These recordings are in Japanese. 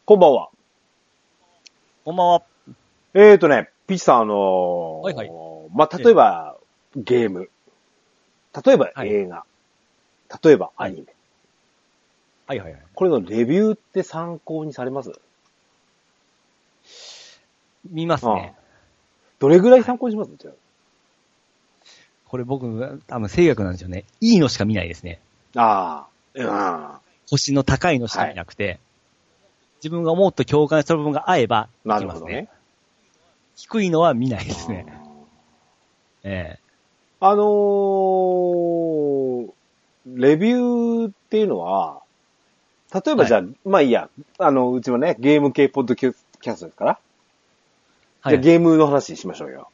こんばんは。 こんばんは。 ピッチさん、 はいはい。 例えば、ゲーム。例えば映画。例えばアニメ。 はいはいはい。 これのレビューって参考にされます？ 見ますね。 どれぐらい参考にします？じゃあこれ僕、多分性格なんですよね。いいのしか見ないですね。星の高いのしか見なくて、自分がもっと共感した部分が合えば見ますね。なるほどね。低いのは見ないですね。 レビューっていうのは、例えばじゃあ、まあいいや、うちはね、ゲーム系ポッドキャストですから、じゃあゲームの話しましょうよ。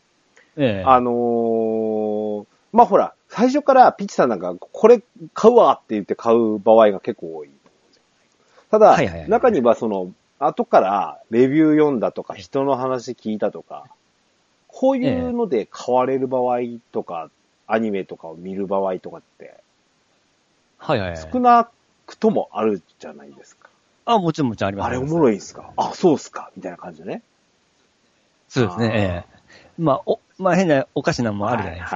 まあほら、最初からピッチさんなんか、これ買うわって言って買う場合が結構多い。ただ、中には後からレビュー読んだとか、人の話聞いたとか、こういうので買われる場合とか、アニメとかを見る場合とかって、少なくともあるじゃないですか。 もちろんあります。 あれおもろいんすか？そうっすかみたいな感じでね。 そうですね。変なおかしなのもあるじゃない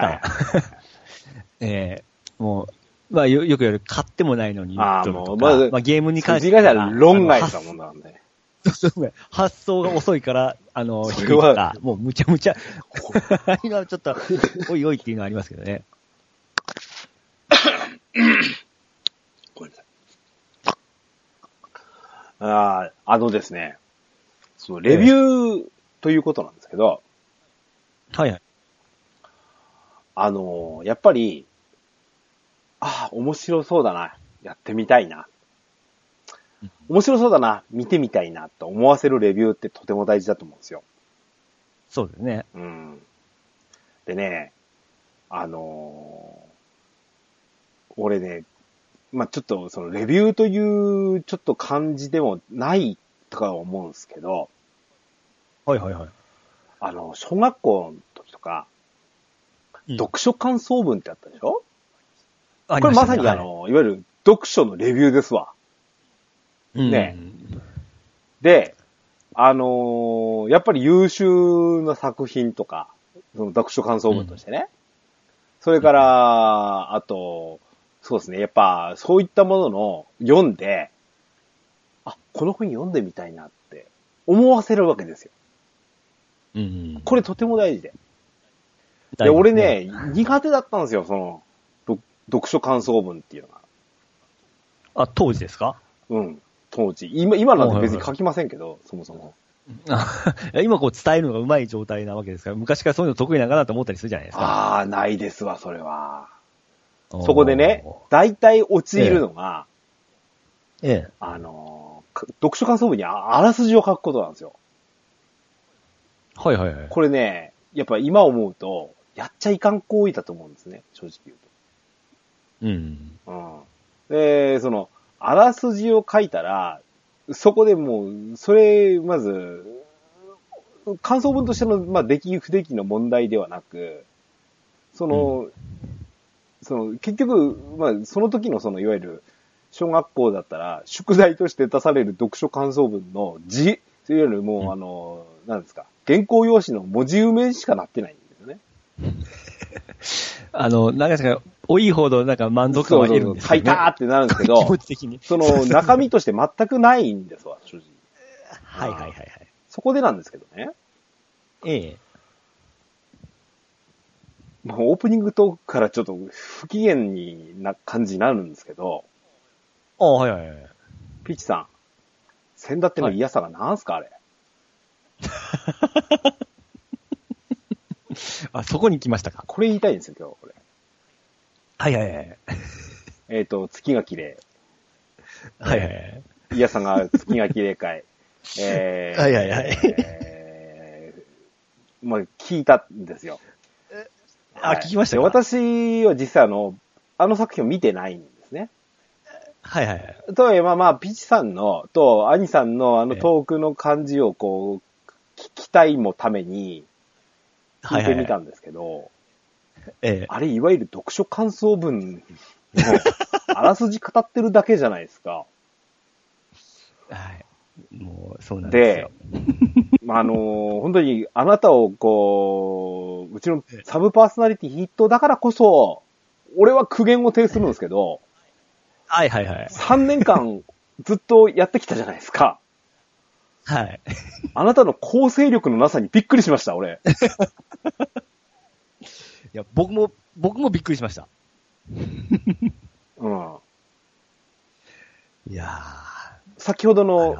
ですか。もう、よく言われる、買ってもないのに、ゲームに関しては。 論外したもんなんで。 発想が遅いから、それは、もうむちゃむちゃ、今ちょっと、おいおいっていうのはありますけどね。 ごめんなさい。ですね、そのレビューということなんですけど、やっぱり、面白そうだな、やってみたいな。面白そうだな、見てみたいなと思わせるレビューってとても大事だと思うんですよ。 そうですね。 でね、俺ね、ちょっとそのレビューというちょっと感じでもないとか思うんですけど、小学校の時とか、読書感想文ってあったでしょ？これまさにいわゆる読書のレビューですわ。ね。で、やっぱり優秀な作品とか、その読書感想文としてね。それから、あと、そうですね。やっぱ、そういったものの読んで、この本読んでみたいなって思わせるわけですよ。これとても大事で。で、俺ね、苦手だったんですよ、読書感想文っていうのが。 当時ですか？ 当時。今なんて別に書きませんけど、そもそも。 今伝えるのが上手い状態なわけですから、昔からそういうの得意なのかなと思ったりするじゃないですか。 ないですわ、それは。そこでね、大体陥るのが、読書感想文にあらすじを書くことなんですよ。これね、やっぱ今思うと、やっちゃいかん行為だと思うんですね、正直言うと。で、あらすじを書いたら、そこでもう、まず、感想文としての、出来不出来の問題ではなく、結局、その時のいわゆる、小学校だったら、宿題として出される読書感想文のいわゆるもう、なんですか、原稿用紙の文字埋めしかなってないんですよね。 なんですか、多いほど満足感は得るんですよね。 書いたーってなるんですけど、気持ち的に中身として全くないんですわ、正直。そこでなんですけどね。オープニングトークからちょっと不機嫌な感じになるんですけど。ピッチさん、先だっての嫌さがなんすか、あれ。 そこに来ましたか。 これ言いたいんですよ、今日、これ。月が綺麗。嫌さが月が綺麗かい。聞いたんですよ。 聞きましたか。 私は実際あの作品を見てないんですね。とはいえ、ピッチさんとアニさんのトークの感じを聞きたいもために聞いてみたんですけど、あれいわゆる読書感想文のあらすじ語ってるだけじゃないですか。 もう、そうなんですよ。 本当にあなたをこう、うちのサブパーソナリティ筆頭だからこそ、俺は苦言を呈するんですけど、 はいはいはい。 3年間ずっとやってきたじゃないですか。 はい。 あなたの構成力のなさにびっくりしました、俺。 いや、僕もびっくりしました。 うん。 いやー。 先ほどの、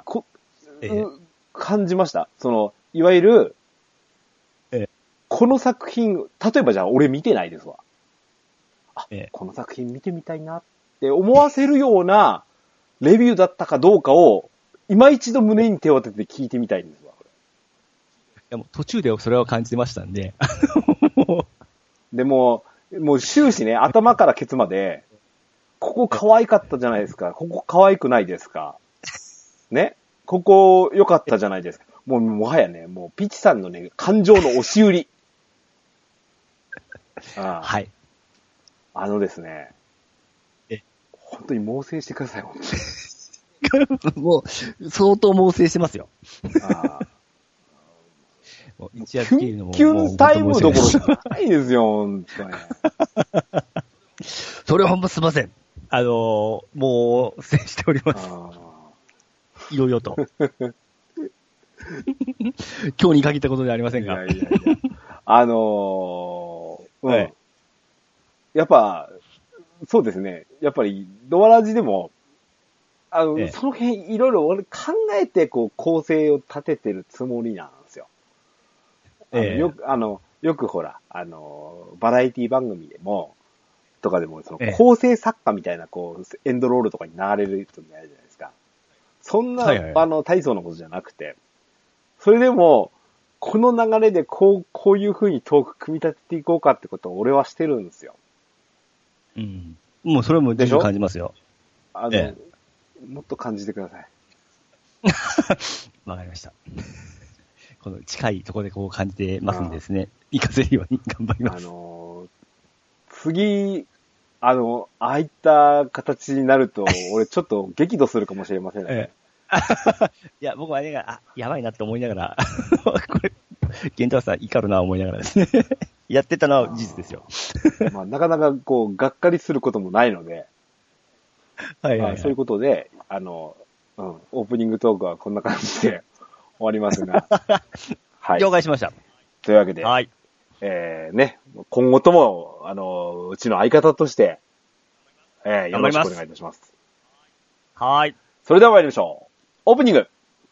感じました。いわゆる、この作品、例えばじゃあ俺見てないですわ。この作品見てみたいなって思わせるようなレビューだったかどうかを、今一度胸に手を当てて聞いてみたいんですわ。いやもう途中でそれは感じてましたんで。 でもう終始ね、頭からケツまで、ここ可愛かったじゃないですか。ここ可愛くないですか。ね。ここ良かったじゃないですか。もはやね、もうピチさんのね、感情の押し売り。 はい。 ですね。本当に猛省してください、本当に。もう、相当猛省してますよ。 もう一夜つけるのも。キュンタイムどころじゃないですよ、本当に。 それはほんますいません。もう、制しております。いろいろと。今日に限ったことではありませんが。 はい。やっぱ、そうですね。やっぱり、ドアラジでも、その辺いろいろ俺考えてこう構成を立ててるつもりなんですよ。よくほら、バラエティ番組でも、とかでも、構成作家みたいな、こう、エンドロールとかに流れる人もやるじゃないですか。そんな、大層なことじゃなくて、それでも、この流れでこういう風にトーク組み立てていこうかってことを俺はしてるんですよ。 うん。もうそれも全然感じますよ。 もっと感じてください。 わかりました。この近いところでこう感じてますんでですね。活かせるように頑張ります。 次、ああいった形になると、俺ちょっと激怒するかもしれませんね。 いや、僕はね、やばいなって思いながら、これ、玄太郎さん怒るな思いながらですね。やってたのは事実ですよ。 なかなかこう、がっかりすることもないので、そういうことで、オープニングトークはこんな感じで終わりますが。 はい。了解しました。 というわけで、はい。今後とも、うちの相方として、よろしくお願いいたします。 はい。 それでは参りましょう。オープニング。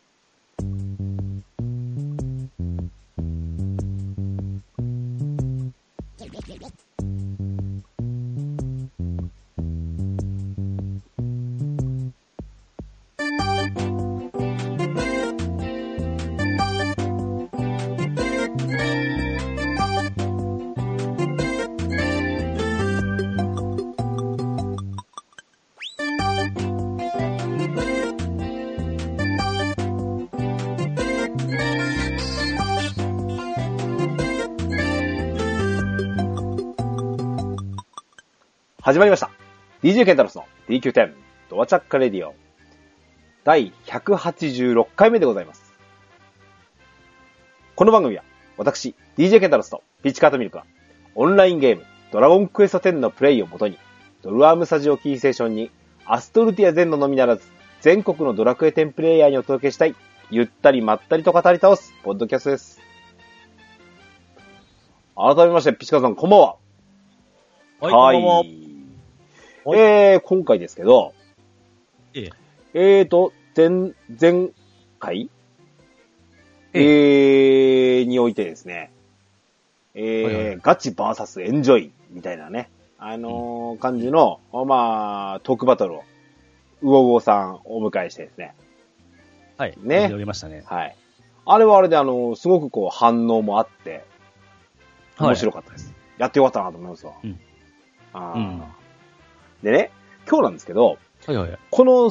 始まりました。DJ ケンタロスの DQ10 ドアチャッカレディオ第186回目でございます。この番組は私 DJ ケンタロスとピッチカートミルクはオンラインゲームドラゴンクエスト10のプレイをもとにドルアームスタジオキーステーションにアストルティア全土のみならず全国のドラクエ10プレイヤーにお届けしたいゆったりまったりと語り倒すポッドキャストです。改めましてピッチカートさんこんばんは。 はい。こんばんは。 今回ですけど、前回、においてですね、ガチバーサスエンジョイみたいなね、感じの、トークバトルを、ウオウオさんをお迎えしてですね。 はい。ね。やりましたね。 はい。あれはあれで、すごくこう反応もあって、面白かったです。やってよかったなと思いますわ。でね、今日なんですけど、この、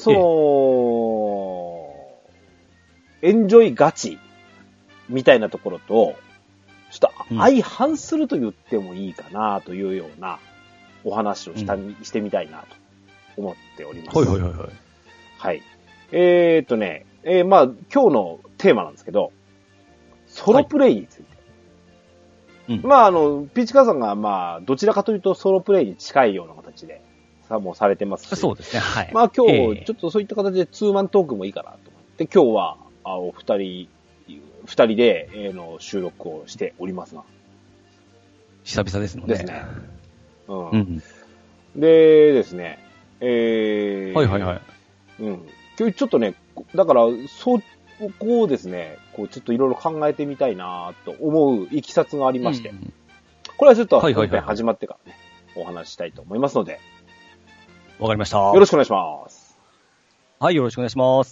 エンジョイガチみたいなところと、ちょっと相反すると言ってもいいかなというようなお話をしてみたいなと思っております。 はい。 まあ、今日のテーマなんですけど、ソロプレイについて。はい、まあ、ピーチカーさんが、まあ、どちらかというとソロプレイに近いような形で、もうされてますし。 そうですね、はい。 まあ今日、ちょっとそういった形でツーマントークもいいかなと思って、今日は、お二人で、収録をしておりますが。 久々ですもんね。 ですね。うん。でですね、 はいはいはい。 うん。今日ちょっとね、だから、そこをですね、こうちょっといろいろ考えてみたいなと思ういきさつがありまして、これはちょっと本編始まってからね、お話ししたいと思いますので、 わかりました。 よろしくお願いします。 はい、よろしくお願いします。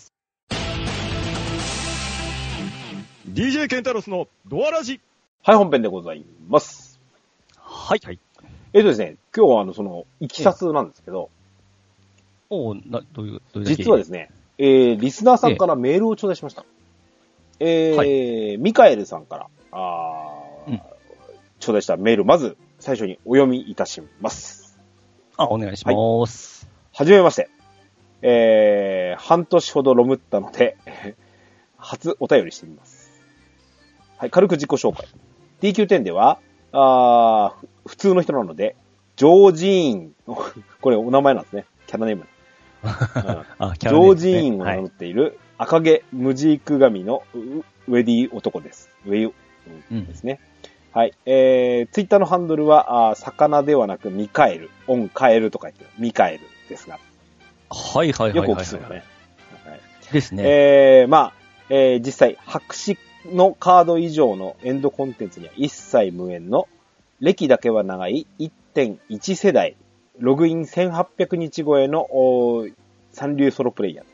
DJ ケンタロスのドアラジ。 はい、本編でございます。 はい、はい。 ですね、今日はその、いきさつなんですけど、 どういう実はですね、リスナーさんからメールを頂戴しました。はい、ミカエルさんから、頂戴したメール、まず最初にお読みいたします。 お願いします。 はじめまして。半年ほどロムったので、初お便りしてみます。はい、軽く自己紹介。DQ10 では、普通の人なので、ジョージーン、これお名前なんですね。キャラネーム。ジョージーンを名乗っている赤毛ムジーク神のウェディ男です。ウェイですね。はい。ツイッターのハンドルは、魚ではなくミカエル、オンカエルとか言ってるミカエルですが。 はいはいはいはい。 よくお聞きするよね。 はい、ですね。 まあ、実際、白紙のカード以上のエンドコンテンツには一切無縁の、歴だけは長い 1.1 世代、ログイン1800日超えの三流ソロプレイヤーです。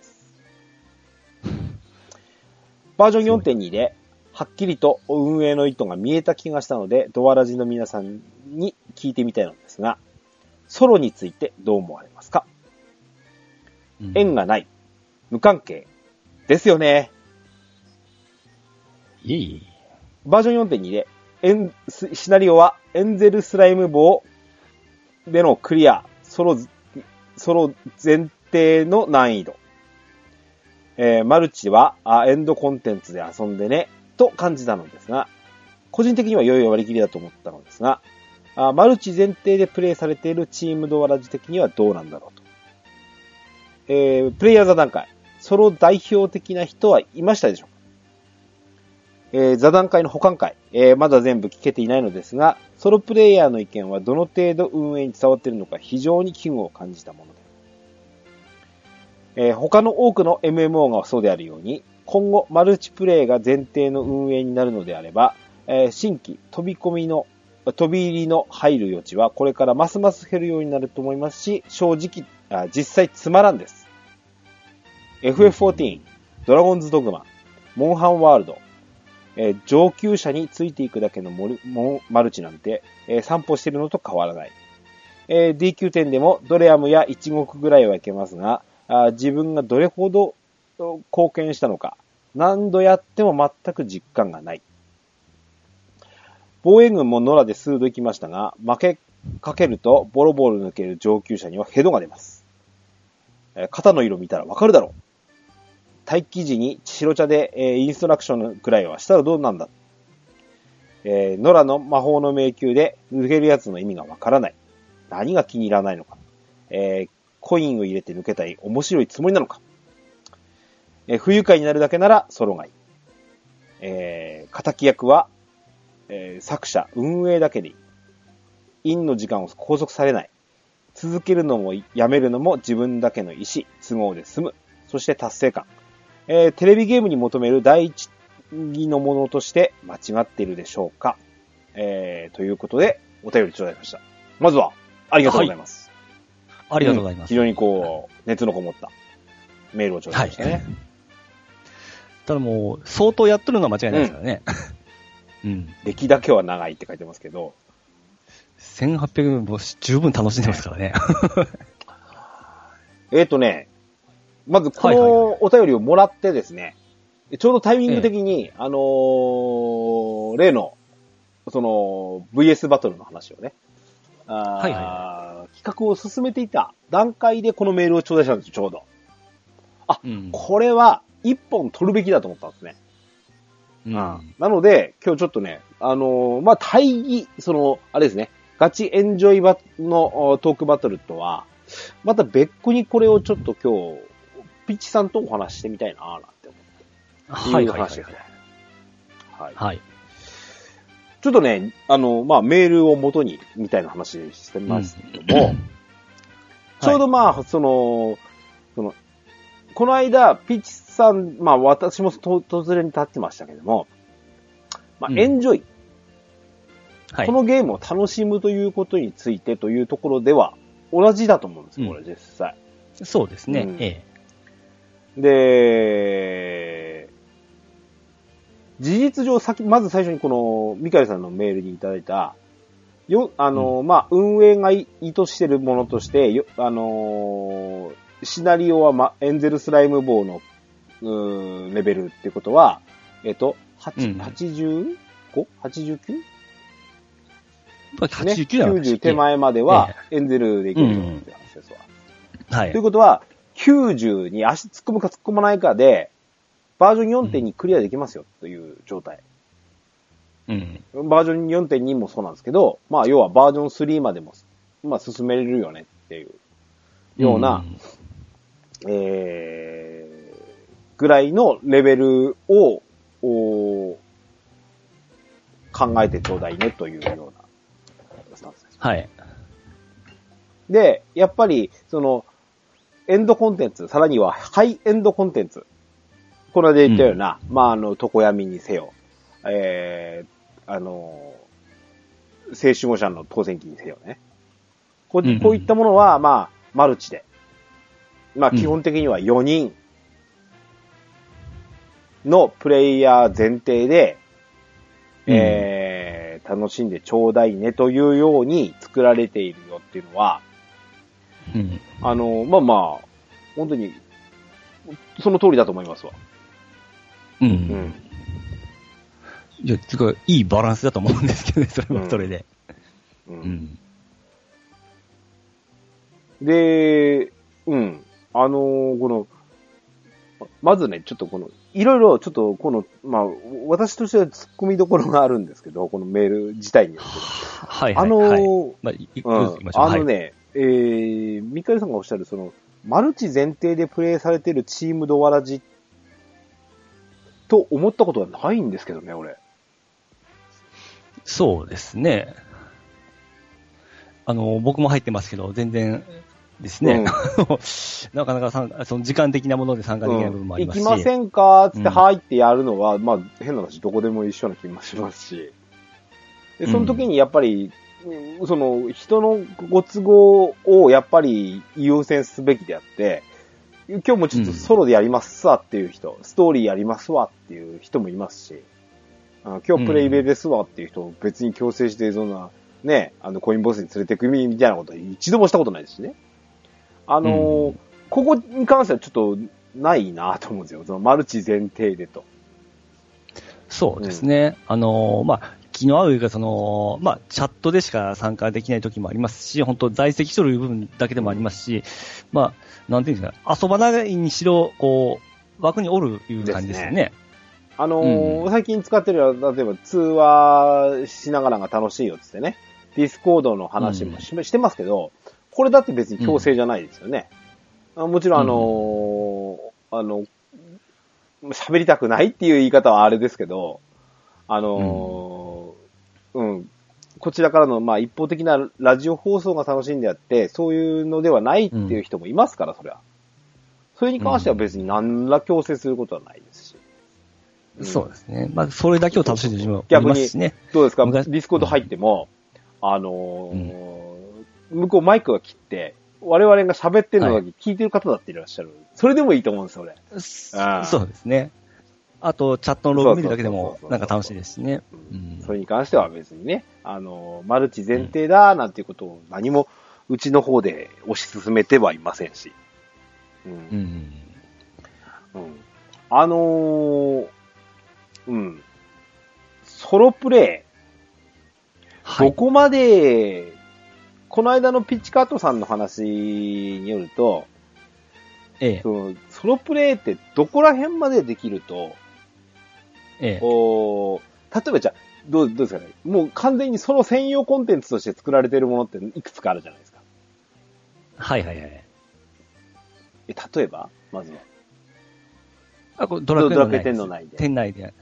バージョン 4.2 で、はっきりと運営の意図が見えた気がしたので、ドアラジの皆さんに聞いてみたいのですが、ソロについてどう思われますか？縁がない。無関係。ですよね。バージョン 4.2 で、シナリオはエンゼルスライム棒でのクリア、ソロ前提の難易度。マルチはエンドコンテンツで遊んでね、と感じたのですが、個人的には良い割り切りだと思ったのですが、マルチ前提でプレイされているチームドアラジ的にはどうなんだろうと。プレイヤー座談会、ソロ代表的な人はいましたでしょうか？座談会の補完会、まだ全部聞けていないのですが、ソロプレイヤーの意見はどの程度運営に伝わっているのか非常に危惧を感じたもので、他の多くの MMO がそうであるように、今後マルチプレイが前提の運営になるのであれば、新規飛び入りの入る余地はこれからますます減るようになると思いますし、正直、実際つまらんです。FF14、ドラゴンズドグマ、モンハンワールド、上級者についていくだけのマルチなんて、散歩してるのと変わらない。DQ10 でもドレアムや一国ぐらいはいけますが、自分がどれほど貢献したのか、何度やっても全く実感がない。防衛軍も野良で数度行きましたが、負けかけるとボロボロ抜ける上級者にはヘドが出ます。肩の色見たらわかるだろう。待機時に白茶で、インストラクションくらいはしたらどうなんだ。野良の魔法の迷宮で抜けるやつの意味がわからない。何が気に入らないのか。コインを入れて抜けたい面白いつもりなのか。不愉快になるだけならソロがいい。敵役は、作者、運営だけでいい。インの時間を拘束されない。続けるのもやめるのも自分だけの意思、都合で済む。そして達成感。テレビゲームに求める第一義のものとして間違っているでしょうか？ということで、お便りいただきました。まずは、ありがとうございます。 ありがとうございます。 非常に熱のこもったメールを頂戴しましたね。 ただもう、相当やっとるのは間違いないですからね。 歴だけは長いって書いてますけど。 1800も十分楽しんでますからね。 まずこのお便りをもらってですね、ちょうどタイミング的に、例の、VS バトルの話をね、企画を進めていた段階でこのメールを頂戴したんですよ、ちょうど。 これは一本取るべきだと思ったんですね。なので、今日ちょっとね、対義、あれですね、ガチエンジョイのトークバトルとは、また別個にこれをちょっと今日、ピッチさんとお話してみたいなーなんて思って。いう話ですね。はい。ちょっとね、メールを元に、みたいな話してますけども、ちょうどこの間、ピッチさん、私も突然に立ってましたけども、エンジョイ。このゲームを楽しむということについてというところでは、同じだと思うんですよ、これ実際。 そうですね。 で、事実上まず最初にこの、ミカエルさんのメールにいただいた、運営が意図しているものとして、シナリオは、エンゼルスライム棒の、レベルってことは、85?89? 89なんですね。 90手前までは、エンゼルでいけると思うって話ですわ。 はい。 ということは、90に足突っ込むか突っ込まないかで、バージョン 4.2 クリアできますよという状態。バージョン 4.2 もそうなんですけど、要はバージョン3までも、進めれるよねっていうような、ぐらいのレベルを、考えてちょうだいねというようなスタンスです。 はい。 で、やっぱり、エンドコンテンツ、さらにはハイエンドコンテンツ。この間言ったような、常闇にせよ、聖守護者の当選機にせよね。こういったものは、マルチで。基本的には4人のプレイヤー前提で、楽しんでちょうだいねというように作られているよっていうのは、本当に、その通りだと思いますわ。 いや、すごいいいバランスだと思うんですけどね、それはそれで。 で、まずね、ちょっといろいろ、ちょっと私としては突っ込みどころがあるんですけど、このメール自体によって。ミカエルさんがおっしゃる、マルチ前提でプレイされているチームドワラジと思ったことはないんですけどね、俺。 そうですね。僕も入ってますけど、全然ですね。なかなかその時間的なもので参加できない部分もありますし。 行きませんかつって入ってやるのは、変な話、どこでも一緒な気もしますし。で、その時にやっぱり、人のご都合をやっぱり優先すべきであって、今日もちょっとソロでやりますわっていう人、ストーリーやりますわっていう人もいますし、今日プレイベですわっていう人を別に強制してそんな、ね、コインボスに連れてくみたいなことは一度もしたことないですしね。ここに関してはちょっとないなと思うんですよ。そのマルチ前提でと。 そうですね。気の合うが、チャットでしか参加できない時もありますし、本当在籍しとる部分だけでもありますし、なんていうんですか、遊ばないにしろ、枠におるいう感じですよね。 最近使ってる例えば通話しながらが楽しいよってってね、ディスコードの話もしてますけど、これだって別に強制じゃないですよね。もちろん喋りたくないっていう言い方はあれですけど、こちらからの一方的なラジオ放送が楽しいんであって、そういうのではないっていう人もいますから、それは。それに関しては別に何ら強制することはないですし。 そうですね。それだけを楽しんでる人もいますしね。 逆に、どうですか、ディスコード入っても、向こうマイクが切って、我々が喋ってるのだけ聞いてる方だっていらっしゃる。それでもいいと思うんですよ、俺。 そうですね。あと、チャットのログ見るだけでも、なんか楽しいですしね。 それに関しては別にね、マルチ前提だ、なんていうことを何も、うちの方で推し進めてはいませんし。ソロプレイ、どこまで、この間のピッチカートさんの話によると、 そのソロプレイってどこら辺までできると、例えばじゃあ、どうですかね。もう完全にソロ専用コンテンツとして作られているものっていくつかあるじゃないですか。 はいはいはい。 例えばまずは。 これドラクエ10 の内で。 10内で。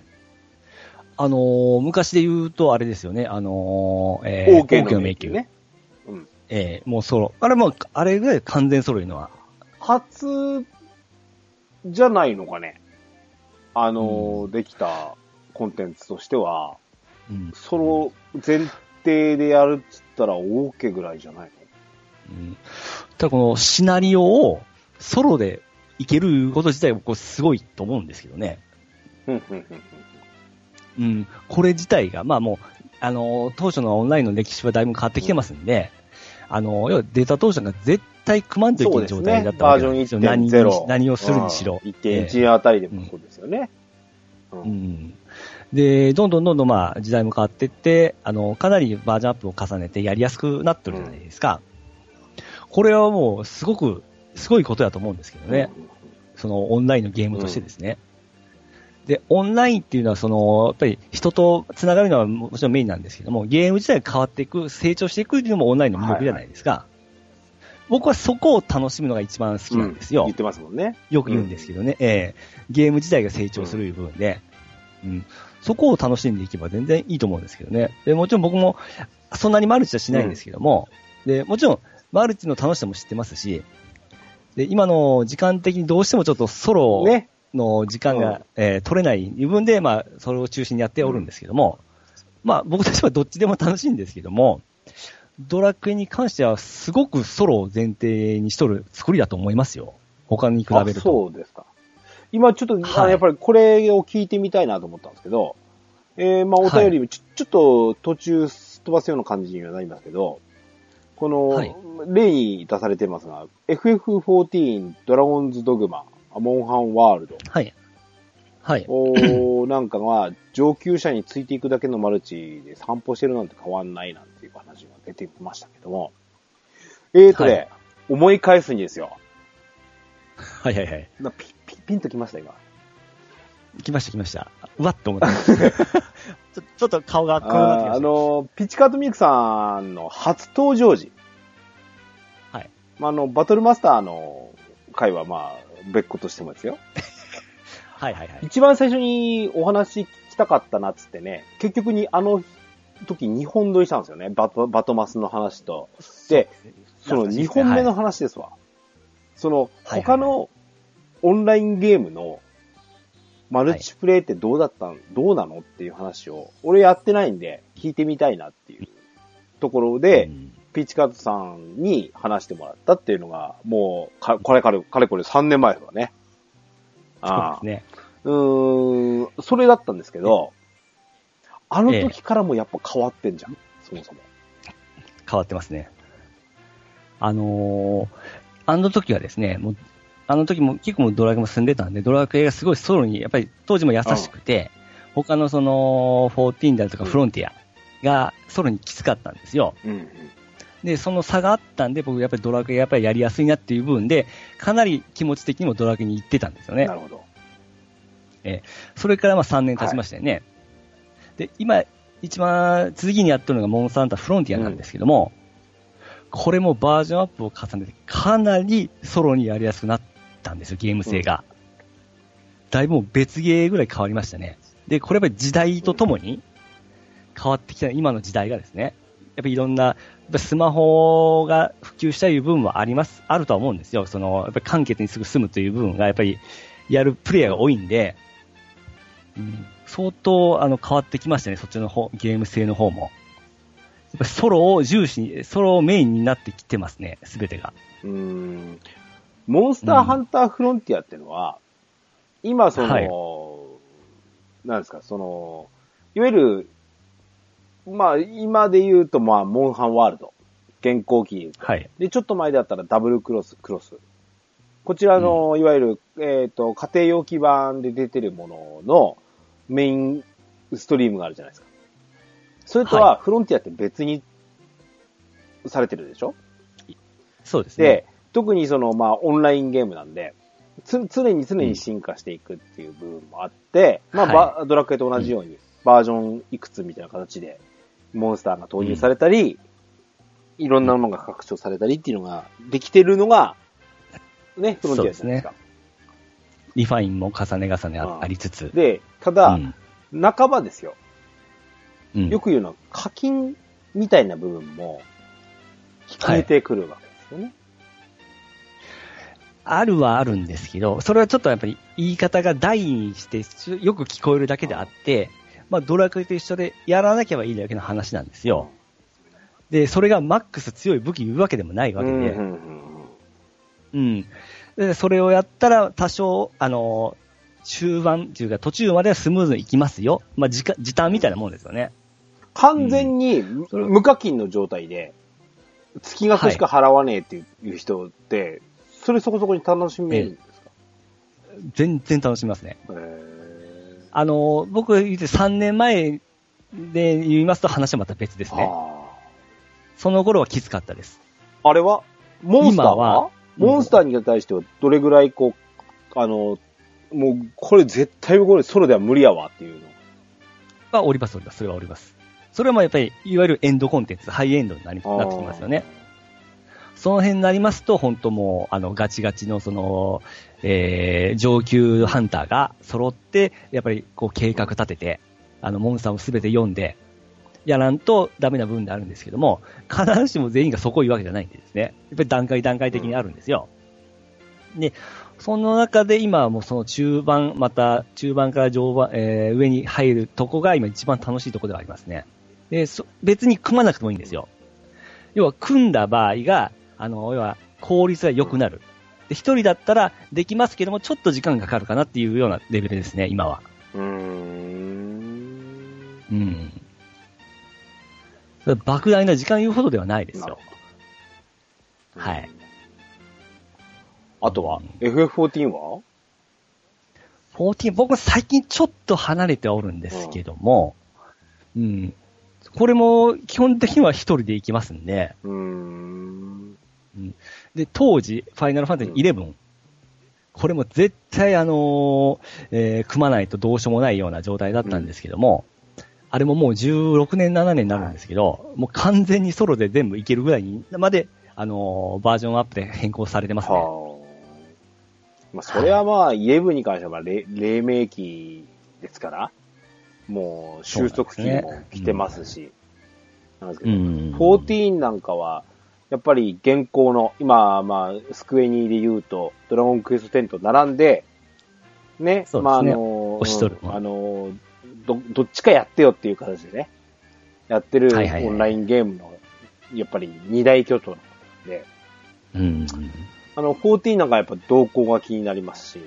昔で言うとあれですよね。 OK の迷宮ね。 うん。もうソロ。あれぐらい完全ソロいうのは。 初じゃないのかね。できたコンテンツとしては、ソロ前提でやるっつったら OK ぐらいじゃないの？ ただこのシナリオをソロでいけること自体僕すごいと思うんですけどね。これ自体が、もう、当初のオンラインの歴史はだいぶ変わってきてますんで、要はデータ当初が絶対組まんといけない状態だったわけなんですよ。 バージョン 1.0。 何をするにしろ。 1.1 あたりでもそうですよね。 で、どんどん時代も変わっていって、かなりバージョンアップを重ねてやりやすくなってるじゃないですか。これはもうすごいことだと思うんですけどね。そのオンラインのゲームとしてですね。で、オンラインっていうのはやっぱり人と繋がるのはもちろんメインなんですけども、ゲーム自体が変わっていく、成長していくっていうのもオンラインの魅力じゃないですか。僕はそこを楽しむのが一番好きなんですよ。 言ってますもんね。 よく言うんですけどね。ゲーム自体が成長する部分で。そこを楽しんでいけば全然いいと思うんですけどね。で、もちろん僕もそんなにマルチはしないんですけども、で、もちろんマルチの楽しさも知ってますし、で、今の時間的にどうしてもちょっとソロの時間が、取れない部分で、それを中心にやっておるんですけども、僕たちはどっちでも楽しいんですけども、ドラクエに関してはすごくソロを前提にしとる作りだと思いますよ。他に比べると。 そうですか。今ちょっと、やっぱりこれを聞いてみたいなと思ったんですけど、お便りもちょっと途中飛ばすような感じにはなりますけど、この、例に出されてますが、FF14 ドラゴンズドグマ、モンハンワールド。なんかが上級者についていくだけのマルチで散歩してるなんて変わんないなんていう話が出てましたけども。思い返すにですよ。ピンときました今。 来ました。うわっと思った。ちょっと顔が黒くなってきました。 ピチカートミルクさんの初登場時。バトルマスターの回は別個としてもですよ。一番最初にお話聞きたかったなっつってね、結局に時2本撮りしたんですよね。バトマスの話と。で、その2本目の話ですわ。他のオンラインゲームのマルチプレイってどうなのっていう話を、俺やってないんで聞いてみたいなっていうところで、ピーチカートさんに話してもらったっていうのが、もう、かれこれ3年前ですわね。 そうですね。 それだったんですけど、あの時からもやっぱ変わってんじゃん、そもそも。 変わってますね。あの時はですね、あの時も結構ドラクエも進んでたんで、ドラクエがすごいソロに、やっぱり当時も優しくて、他の14だとかフロンティアがソロにきつかったんですよ。で、その差があったんで、僕やっぱりドラクエやっぱりやりやすいなっていう部分で、かなり気持ち的にもドラクエに行ってたんですよね。 なるほど。 それから3年経ちましたよね。で、今、一番次にやってるのがモンスターハンターフロンティアなんですけども、これもバージョンアップを重ねて、かなりソロにやりやすくなったんですよ、ゲーム性が。だいぶもう別ゲーぐらい変わりましたね。で、これやっぱり時代とともに変わってきた、今の時代がですね、やっぱりいろんな、スマホが普及したい部分はあるとは思うんですよ。やっぱり簡潔にすぐ済むという部分が、やっぱりやるプレイヤーが多いんで、相当変わってきましたね、そっちのゲーム性の方も。やっぱりソロをメインになってきてますね、すべてが。 モンスターハンターフロンティアっていうのは、今なんですか、いわゆる、今で言うと、モンハンワールド。現行機。で、ちょっと前だったらダブルクロス。こちらの、いわゆる、家庭用基盤で出てるもののメインストリームがあるじゃないですか。それとは、フロンティアって別にされてるでしょ？ そうですね。 で、特にオンラインゲームなんで、 常に進化していくっていう部分もあって、まあ、ドラクエと同じように、バージョンいくつみたいな形で、モンスターが投入されたり、いろんなものが拡張されたりっていうのができてるのが、ね、フロンティアじゃないですか。 リファインも重ねありつつ。 で、ただ、半ばですよ。よく言うのは課金みたいな部分も聞こえてくるわけですよね。 あるはあるんですけど、それはちょっとやっぱり言い方が大にしてよく聞こえるだけであって、まあドラクエと一緒でやらなきゃいいだけの話なんですよ。で、それがマックス強い武器言うわけでもないわけで、で、それをやったら多少、中盤っていうか途中まではスムーズにいきますよ。まあ時短みたいなもんですよね。 完全に無課金の状態で、月額しか払わねえっていう人って、それそこそこに楽しめるんですか？ 全然楽しみますね。僕が言って3年前で言いますと話はまた別ですね。その頃はきつかったです。 あれはモンスターはモンスターに対してはどれぐらいもうこれ絶対これソロでは無理やわっていうの。 おります。それはおります。それはやっぱり、いわゆるエンドコンテンツ、ハイエンドになってきますよね。その辺になりますと、本当もう、ガチガチの上級ハンターが揃って、やっぱりこう計画立てて、モンスターをすべて読んで、やらんとダメな部分であるんですけども、必ずしも全員がそこを言うわけじゃないんでですね。やっぱり段階的にあるんですよ。で、その中で今はもうその中盤から上盤、上に入るとこが今一番楽しいところではありますね。で、別に組まなくてもいいんですよ。要は組んだ場合が、要は効率が良くなる。で、一人だったらできますけども、ちょっと時間がかかるかなっていうようなレベルですね、今は。莫大な時間言うほどではないですよ。はい。 あとは、FF14 は ？14、僕最近ちょっと離れておるんですけども、これも基本的には一人で行きますんで、で、当時、ファイナルファンタジー11、これも絶対組まないとどうしようもないような状態だったんですけども、あれももう16年、7年になるんですけど、もう完全にソロで全部いけるぐらいにまで、バージョンアップで変更されてますね。 まあ、それはまあ、11に関しては黎明期ですから、もう収束期も来てますし、なんですけど、14なんかは、やっぱり現行の、今、まあ、スクエニで言うと、ドラゴンクエスト10と並んで、ね、まあ押し取る。 どっちかやってよっていう形でね、やってるオンラインゲームの、やっぱり二大巨頭なので、14なんかやっぱ動向が気になりますし。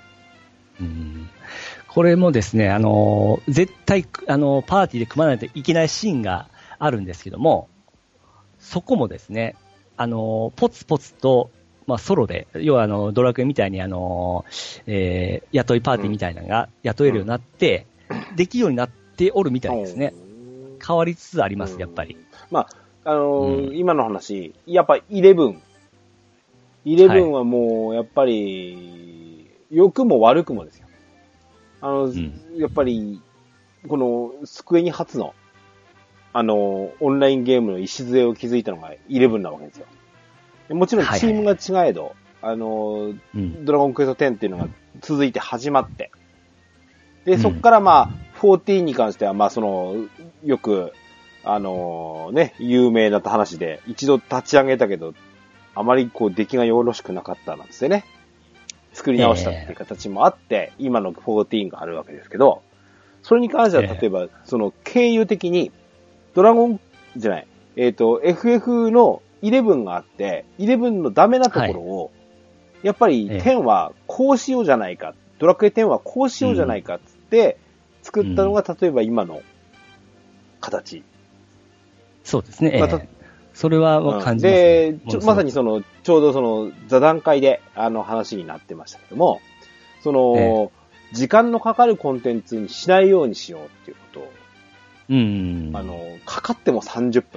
これもですね、絶対、パーティーで組まないといけないシーンがあるんですけども、そこもですね、ポツポツと、まあ、ソロで、要はドラクエみたいに雇いパーティーみたいなのが雇えるようになって、できるようになっておるみたいですね。変わりつつあります、やっぱり。 まあ、今の話、やっぱ11はもう、やっぱり、良くも悪くもですよ。やっぱり、この、スクエニ初の、オンラインゲームの礎を築いたのが11なわけですよ。もちろんチームが違えど、ドラゴンクエスト10っていうのが続いて始まって、で、そっからまあ、14に関しては、まあよく、有名な話で、一度立ち上げたけど、あまりこう出来がよろしくなかったなんですよね。作り直したっていう形もあって、今の14があるわけですけど、それに関しては例えば、経由的に、FF の11があって、11のダメなところを、やっぱり10はこうしようじゃないか、ドラクエ10はこうしようじゃないかっつって作ったのが、例えば今の形。 そうですね。それは感じますね。 で、まさにちょうど座談会で話になってましたけども、時間のかかるコンテンツにしないようにしようっていうことを、かかっても30分。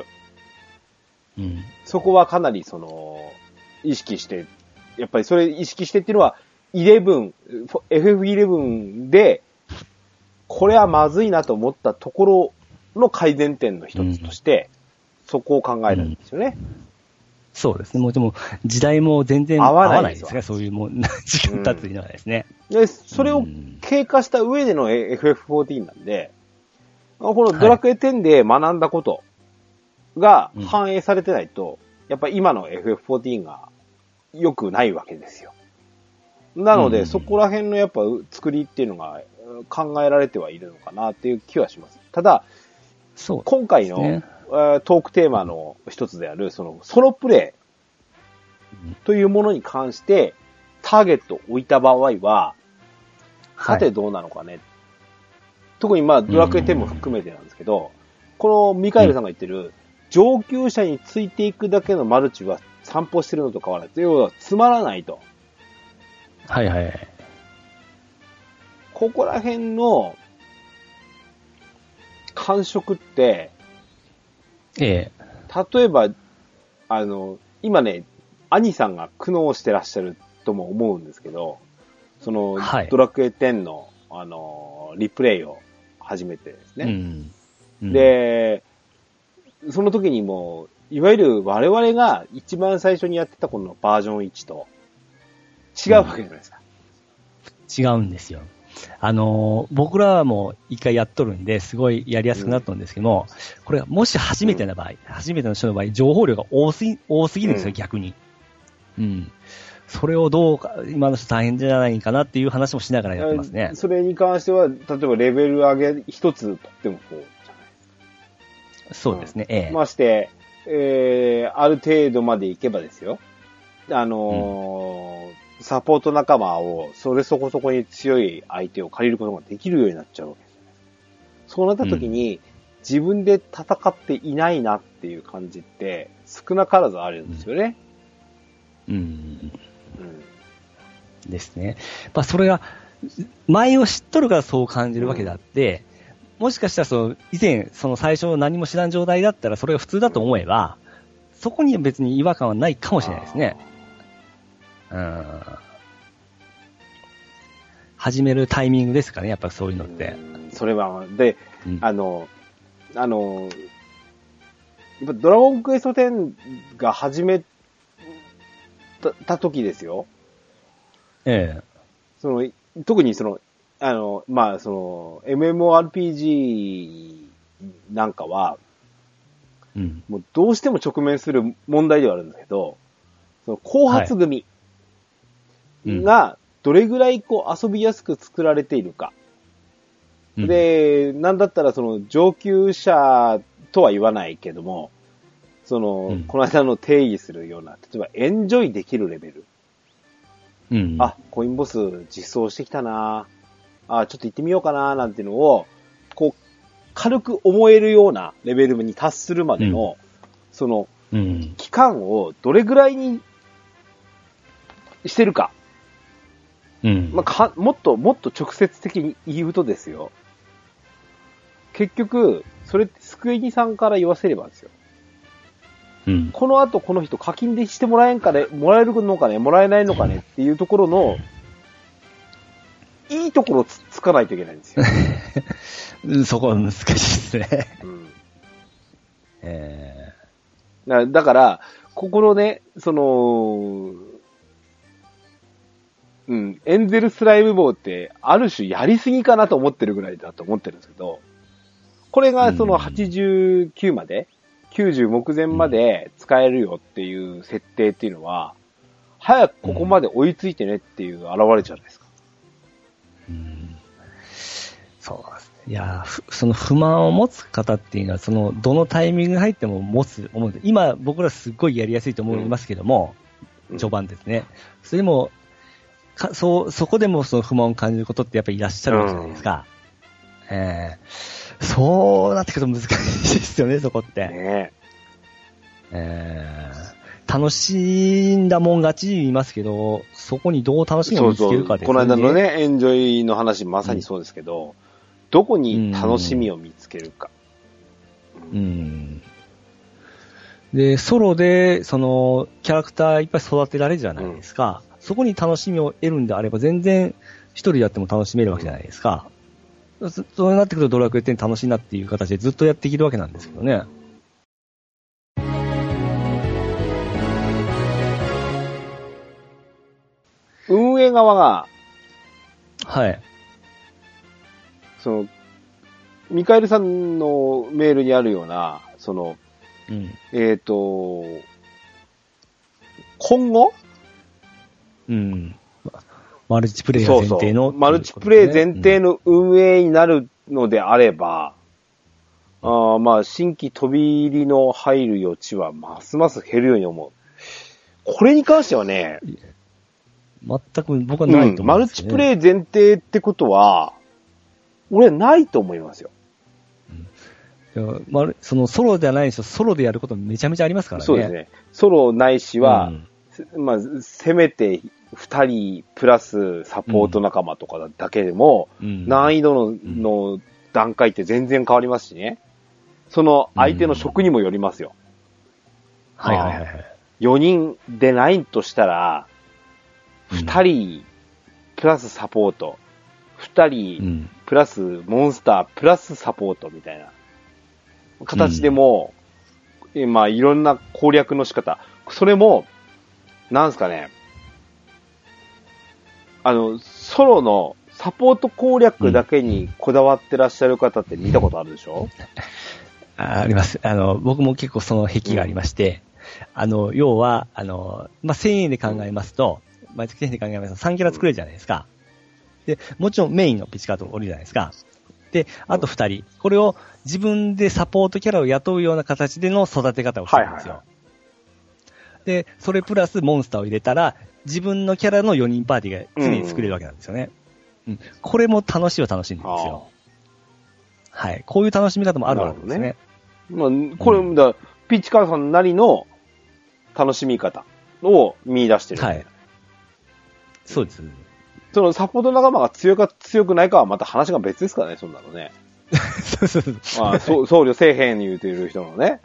そこはかなり意識して、やっぱりそれ意識してっていうのは、 FF11 で、これはまずいなと思ったところの改善点の一つとして、そこを考えるんですよね。 そうですね。もうでも、時代も全然合わないですね。そういうもう、時間経つのはですね。 で、それを経過した上での FF14 なんで、このドラクエ10で学んだことが反映されてないと、やっぱり今の FF14 が良くないわけですよ。なので、そこら辺のやっぱ作りっていうのが考えられてはいるのかなっていう気はします。ただ、今回のトークテーマの一つである、そのソロプレイというものに関してターゲットを置いた場合は、さてどうなのかね。特にドラクエ10も含めてなんですけど、このミカエルさんが言ってる、上級者についていくだけのマルチは散歩してるのと変わらない。要はつまらないと。 はいはい。 ここら辺の感触って、例えば、今ね、兄さんが苦悩してらっしゃるとも思うんですけど、その、ドラクエ10の、リプレイを始めてですね。で、その時にも、いわゆる我々が一番最初にやってたこのバージョン1と違うわけじゃないですか。 違うんですよ。僕らも一回やっとるんで、すごいやりやすくなったんですけども、これもし初めての人の場合、情報量が多すぎるんですよ、逆に。それをどうか、今の人大変じゃないかなっていう話もしながらやってますね。 それに関しては、例えばレベル上げ一つとってもそうじゃないですか。 そうですね、 まして、ある程度までいけばですよ。サポート仲間を、そこそこに強い相手を借りることができるようになっちゃうわけですよね。そうなった時に、自分で戦っていないなっていう感じって少なからずあるんですよね。 ですね。それが、前を知っとるからそう感じるわけであって、もしかしたら以前、最初何も知らん状態だったらそれが普通だと思えば、そこには別に違和感はないかもしれないですね。始めるタイミングですかね、やっぱそういうのって。 それは、で、やっぱドラゴンクエスト10が始めた時ですよ。特にMMORPG なんかは、もうどうしても直面する問題ではあるんですけど、後発組がどれぐらい遊びやすく作られているか。で、なんだったら上級者とは言わないけども、この間の定義するような、例えばエンジョイできるレベル。コインボス実装してきたなちょっと行ってみようかななんていうのを、軽く思えるようなレベルに達するまでの、期間をどれぐらいにしてるか。もっと直接的に言うとですよ。結局、それってスクエニさんから言わせればですよ。この後この人課金でしてもらえるのかね、もらえないのかねっていうところの、いいところをつかないといけないんですよ。そこは難しいですね。 だから、ここのね、エンゼルスライム棒って、ある種やりすぎかなと思ってるぐらいだと思ってるんですけど、これが89まで、90目前まで使えるよっていう設定っていうのは、早くここまで追いついてねっていう現れじゃないですか。 そうですね。いや、その不満を持つ方っていうのは、どのタイミングに入っても思うんで、今僕らすっごいやりやすいと思いますけども、序盤ですね。それでも、そこでもその不満を感じることってやっぱりいらっしゃるわけじゃないですか。そうなってくると難しいですよね、そこって。楽しんだもん勝ち言いますけど、そこにどう楽しみを見つけるかですね。 この間のね、エンジョイの話まさにそうですけど、どこに楽しみを見つけるか。 で、ソロで、キャラクターいっぱい育てられるじゃないですか。 そこに楽しみを得るんであれば、全然一人やっても楽しめるわけじゃないですか。そうなってくるとドラクエ10楽しいなっていう形でずっとやっていけるわけなんですけどね。 運営側が、 はい。 ミカエルさんのメールにあるような、 うん、 今後、 うん。マルチプレイ前提の、 マルチプレイ前提の運営になるのであれば、まあ、新規飛び入りの入る余地はますます減るように思う。これに関してはね、 全く僕はないと思うんです、ね、 マルチプレイ前提ってことは、俺はないと思いますよ。 そのソロではないんですよ。ソロでやることめちゃめちゃありますからね。 そうですね。ソロないしは、まあ、せめて2人プラスサポート仲間とかだけでも、難易度の段階って全然変わりますしね。その相手の職にもよりますよ。 はいはいはい。 4人でないとしたら、2人プラスサポート、2人プラスモンスタープラスサポートみたいな形でも、まあいろんな攻略の仕方、それも、なんすかね、ソロのサポート攻略だけにこだわってらっしゃる方って見たことあるでしょ？ あります。僕も結構その癖がありまして、要は、まあ、1000円で考えますと、毎月1000円で考えますと3キャラ作れるじゃないですか。で、もちろんメインのピチカートおるじゃないですか。で、あと2人。これを自分でサポートキャラを雇うような形での育て方をしてるんですよ。はいはいはい、で、それプラスモンスターを入れたら、自分のキャラの4人パーティーが常に作れるわけなんですよね。これも楽しいんですよ。はい。こういう楽しみ方もあるわけですね。 まあ、これ、ピッチカーさんなりの楽しみ方を見出してる。 はい。そうです。 そのサポート仲間が強くないかはまた話が別ですからね、そんなのね。 そう。 まあ、僧侶せえへんに言うてる人のね。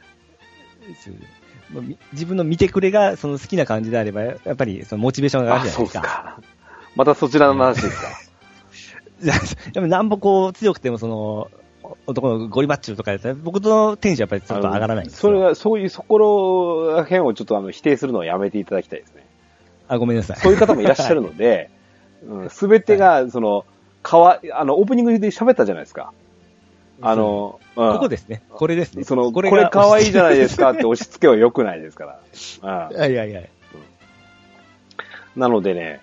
自分の見てくれがその好きな感じであれば、やっぱりそのモチベーションが上がるじゃないですか。 そうですか。またそちらの話ですか。 でもなんぼこう強くてもその、男のゴリバッチュとかやったら、僕のテンションやっぱりちょっと上がらないんですよ。 それは、そういうところら辺をちょっと否定するのをやめていただきたいですね。 ごめんなさい。 そういう方もいらっしゃるので、すべてが、オープニングで喋ったじゃないですか。 ここですね。これですね。 これ可愛いじゃないですかって押し付けは良くないですから。 いや。 なのでね、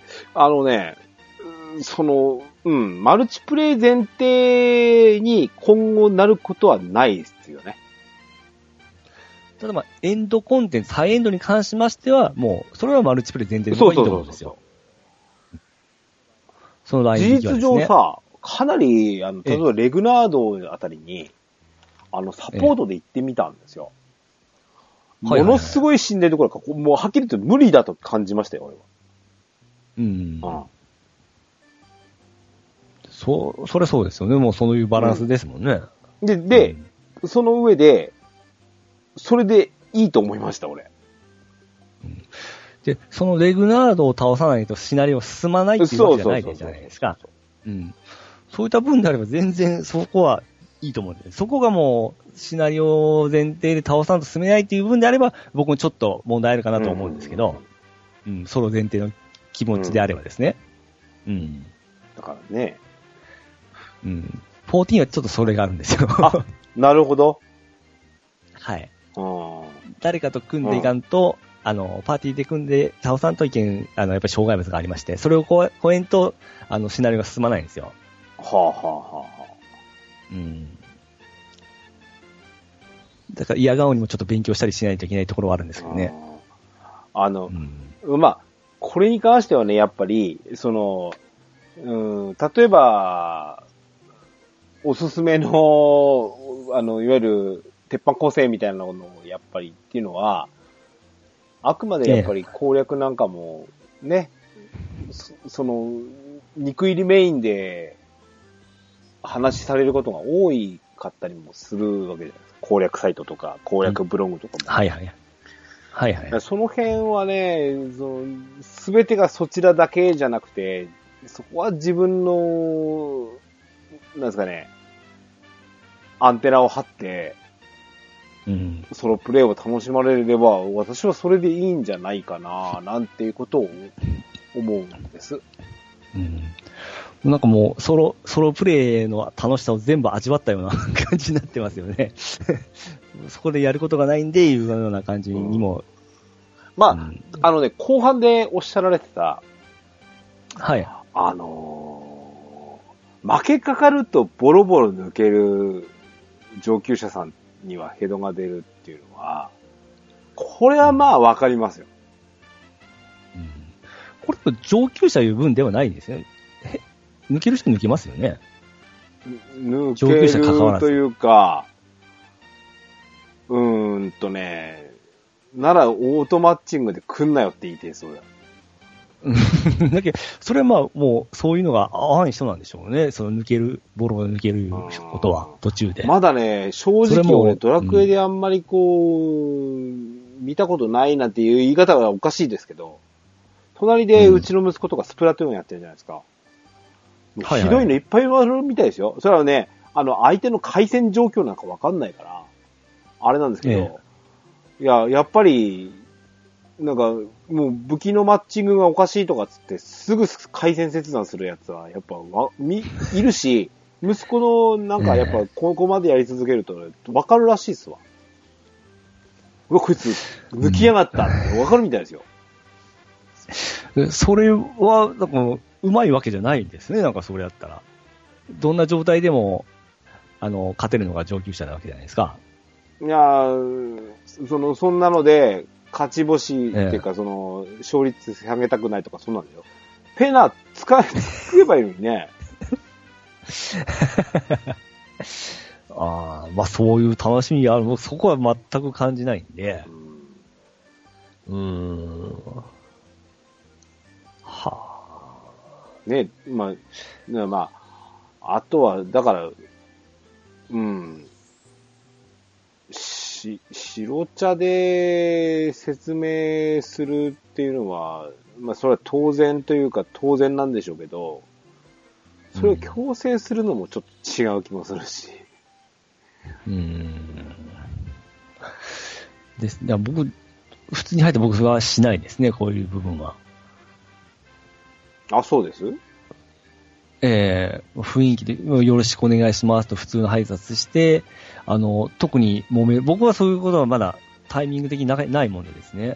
マルチプレイ前提に今後なることはないですよね。 ただエンドコンテンツ、ハイエンドに関しましては、もう、それはマルチプレイ前提の方がいいと思うんですよ。そのライン引きはですね。 事実上さ、かなり、例えばレグナードあたりに、サポートで行ってみたんですよ。ものすごい信頼どころか、もうはっきり言って無理だと感じましたよ、俺は。 それそうですよね。もうそういうバランスですもんね。 で、その上で、それでいいと思いました、俺。 で、そのレグナードを倒さないとシナリオ進まないっていうわけじゃないじゃないですか。そういった分であれば全然そこはいいと思うんです。そこがもうシナリオ前提で倒さんと進めないっていう分であれば、僕もちょっと問題あるかなと思うんですけど、ソロ前提の気持ちであればですね。 だからね。 14はちょっとそれがあるんですよ。 なるほど。 はい。誰かと組んでいかんと、パーティーで組んで倒さんといけん、やっぱり障害物がありまして、それを超えんと、シナリオが進まないんですよ。だから嫌顔にもちょっと勉強したりしないといけないところはあるんですけどね。 まあ、これに関してはね、やっぱり、例えば、おすすめの、いわゆる、鉄板構成みたいなのを、やっぱりっていうのは、あくまでやっぱり攻略なんかも、ね、肉入りメインで話されることが多かったりもするわけじゃないですか。攻略サイトとか、攻略ブログとかも。 はいはい。 その辺はね、すべてがそちらだけじゃなくて、そこは自分の、なんですかね、アンテナを張って、 うん、 そのプレイを楽しまれれば、私はそれでいいんじゃないかな、なんていうことを思うんです。 うん、なんかもうソロプレイの楽しさを全部味わったような感じになってますよね。そこでやることがないんでいうような感じにも。 まあ、後半でおっしゃられてた、 はい。 負けかかるとボロボロ抜ける上級者さんにはヘドが出るっていうのは、これはまあわかりますよ。 うん、これ上級者いう分ではないんですね。抜ける人抜けますよね。 抜けるというか、ならオートマッチングで来んなよって言いてそうだ。 だけど、それはまあもうそういうのが合わん人なんでしょうね。そのボロボロ抜けることは途中で。 まだね、正直俺ドラクエであんまり見たことないなんていう言い方はおかしいですけど、隣でうちの息子とかスプラトゥーンやってるじゃないですか。ひどいのいっぱいあるみたいですよ。それはね、相手の回線状況なんかわかんないから、あれなんですけど、やっぱり、なんか、もう武器のマッチングがおかしいとかつって、すぐ回線切断するやつは、やっぱいるし、息子の、なんかやっぱ、ここまでやり続けると、わかるらしいっすわ。こいつ、抜きやがったってわかるみたいですよ。 それは、なんか、うまいわけじゃないんですね、なんかそれやったら。どんな状態でも、勝てるのが上級者なわけじゃないですか。 いやー、そんなので、勝ち星っていうか、勝率下げたくないとか、そんなんだよ。ペナ作ればいいのにね。 ああ、まあそういう楽しみがある。そこは全く感じないんで。はあ。 ね、まあ、あとは、だから、白茶で説明するっていうのは、まあそれは当然というか当然なんでしょうけど、それを強制するのもちょっと違う気もするし。 です。僕、普通に入って僕はしないですね、こういう部分は。 あ、そうです？ 雰囲気でよろしくお願いしますと普通の配達して、特に僕はそういうことはまだタイミング的にないものですね。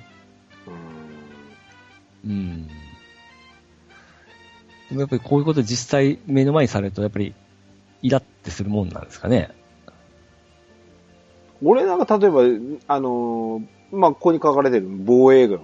でもやっぱりこういうことを実際目の前にされるとやっぱりイラってするもんなんですかね。 俺なんか例えば、まあ、ここに書かれてる防衛軍。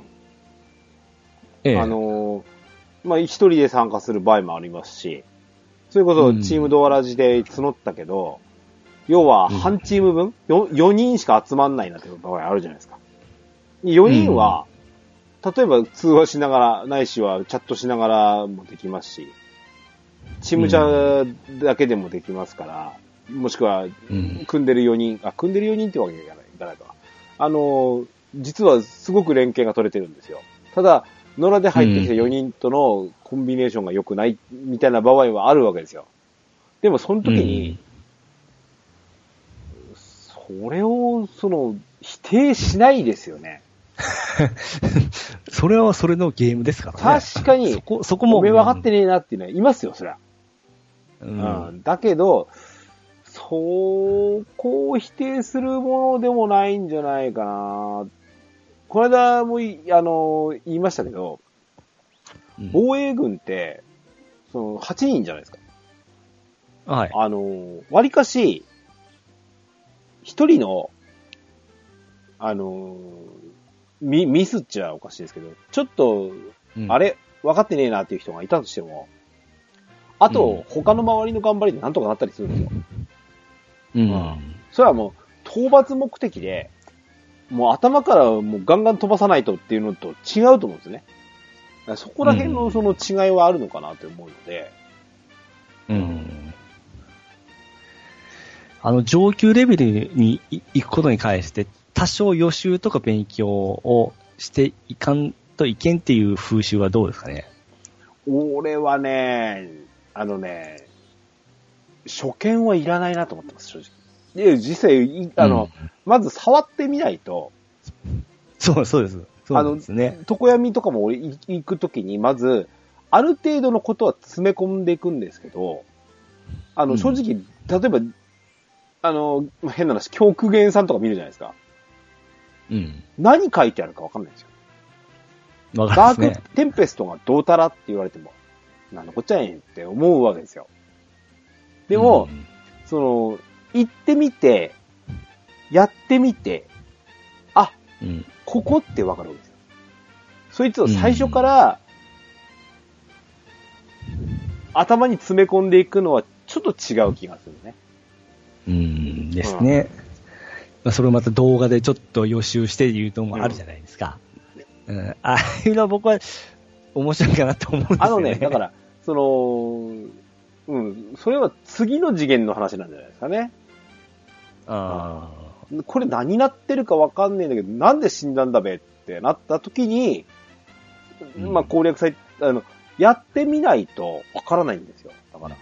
まあ、一人で参加する場合もありますし、それこそチームドアラジで募ったけど、要は半チーム分、4人しか集まんないなっていう場合あるじゃないですか。4人は、例えば通話しながら、ないしはチャットしながらもできますし、チームチャだけでもできますから、もしくは、組んでる4人ってわけにいかないか。実はすごく連携が取れてるんですよ。ただ、野良で入ってきた4人とのコンビネーションが良くないみたいな場合はあるわけですよ。でもその時に、それを否定しないですよね。 それはそれのゲームですからね。 確かに、そこも。目分かってねえなっていうのはいますよ、そりゃ。だけど、そこを否定するものでもないんじゃないかな。この間も言いましたけど、防衛軍って、8人じゃないですか。 はい。 割かし、一人の、ミスっちゃおかしいですけど、ちょっと、あれ、分かってねえなっていう人がいたとしても、あと、他の周りの頑張りでなんとかなったりするんですよ。それはもう、討伐目的で、もう頭からもうガンガン飛ばさないとっていうのと違うと思うんですね。そこら辺のその違いはあるのかなと思うので。 上級レベルに行くことに関して、 多少予習とか勉強をしていかんといけんっていう風習はどうですかね？ 俺はね、初見はいらないなと思ってます、正直。で、実際、まず触ってみないと。 そうです。そうですね。 床闇とかも俺行くときに、まず、ある程度のことは詰め込んでいくんですけど、正直、例えば、変な話、教苦言さんとか見るじゃないですか。 うん。 何書いてあるかわかんないんですよ。ダークテンペストがどうたらって言われても、なんのこっちゃいんって思うわけですよ。でも、行ってみて、やってみて、ここってわかるわけですよ。そいつを最初から、頭に詰め込んでいくのはちょっと違う気がするね。 ですね。それをまた動画でちょっと予習して言うともあるじゃないですか。ああいうのは僕は面白いかなと思うんですよね。 だから、それは次の次元の話なんじゃないですかね。これ何なってるかわかんねえんだけど、なんで死んだんだべってなった時に、攻略され、やってみないとわからないんですよ。だから。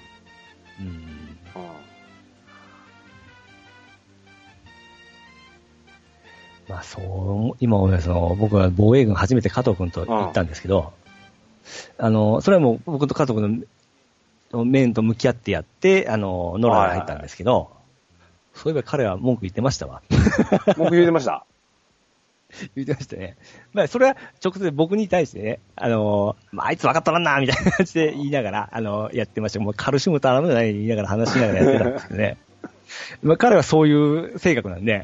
今僕は防衛軍初めて加藤君と行ったんですけど、それはもう僕と加藤君の面と向き合ってやって、野良に入ったんですけど、そういえば彼は文句言ってましたわ。 文句言ってました言ってましたね。それは直接僕に対してね、あいつ分かっとらんな、みたいな感じで言いながら、やってました。もうカルシウムとアラムじゃない言いながら話しながらやってたんですけどね。彼はそういう性格なんで。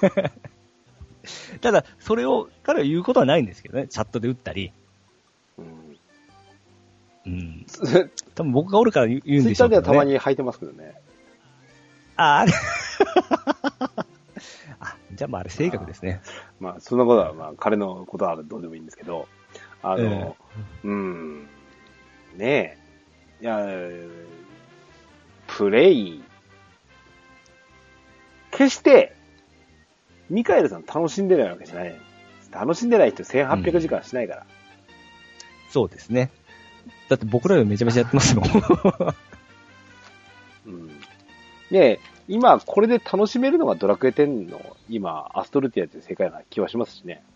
ただ、それを彼は言うことはないんですけどね。チャットで打ったり。多分僕がおるから言うんでしょうけどね。 ツイッターではたまに履いてますけどね。 あれじゃああれ性格ですね。 そんなことは彼のことはどうでもいいんですけど、ねえ、いや、プレイ、決して、ミカエルさん楽しんでないわけじゃない。楽しんでない人1800時間しないから。 そうですね。だって僕らよりめちゃめちゃやってますもん。 で、今これで楽しめるのがドラクエ10の今アストルティアという世界な気はしますしね。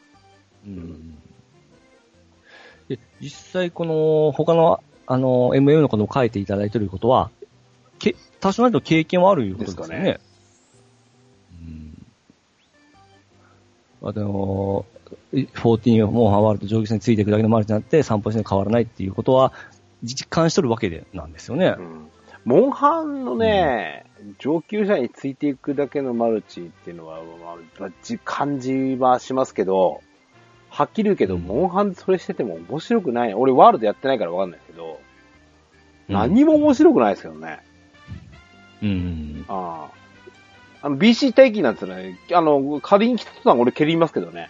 で実際この他のMM のことを書いていただいていることは多少なりと経験はあるいうことですかね。14モンハンワールド上級者についていくだけのマルチになって散歩して変わらないっていうことは実感しとるわけでなんですよね。 モンハンのね、上級者についていくだけのマルチっていうのは、感じはしますけど、はっきり言うけど、モンハンそれしてても面白くない。俺ワールドやってないからわかんないけど、何も面白くないですけどね。BC 待機なんてね、仮に来た途端俺蹴りますけどね。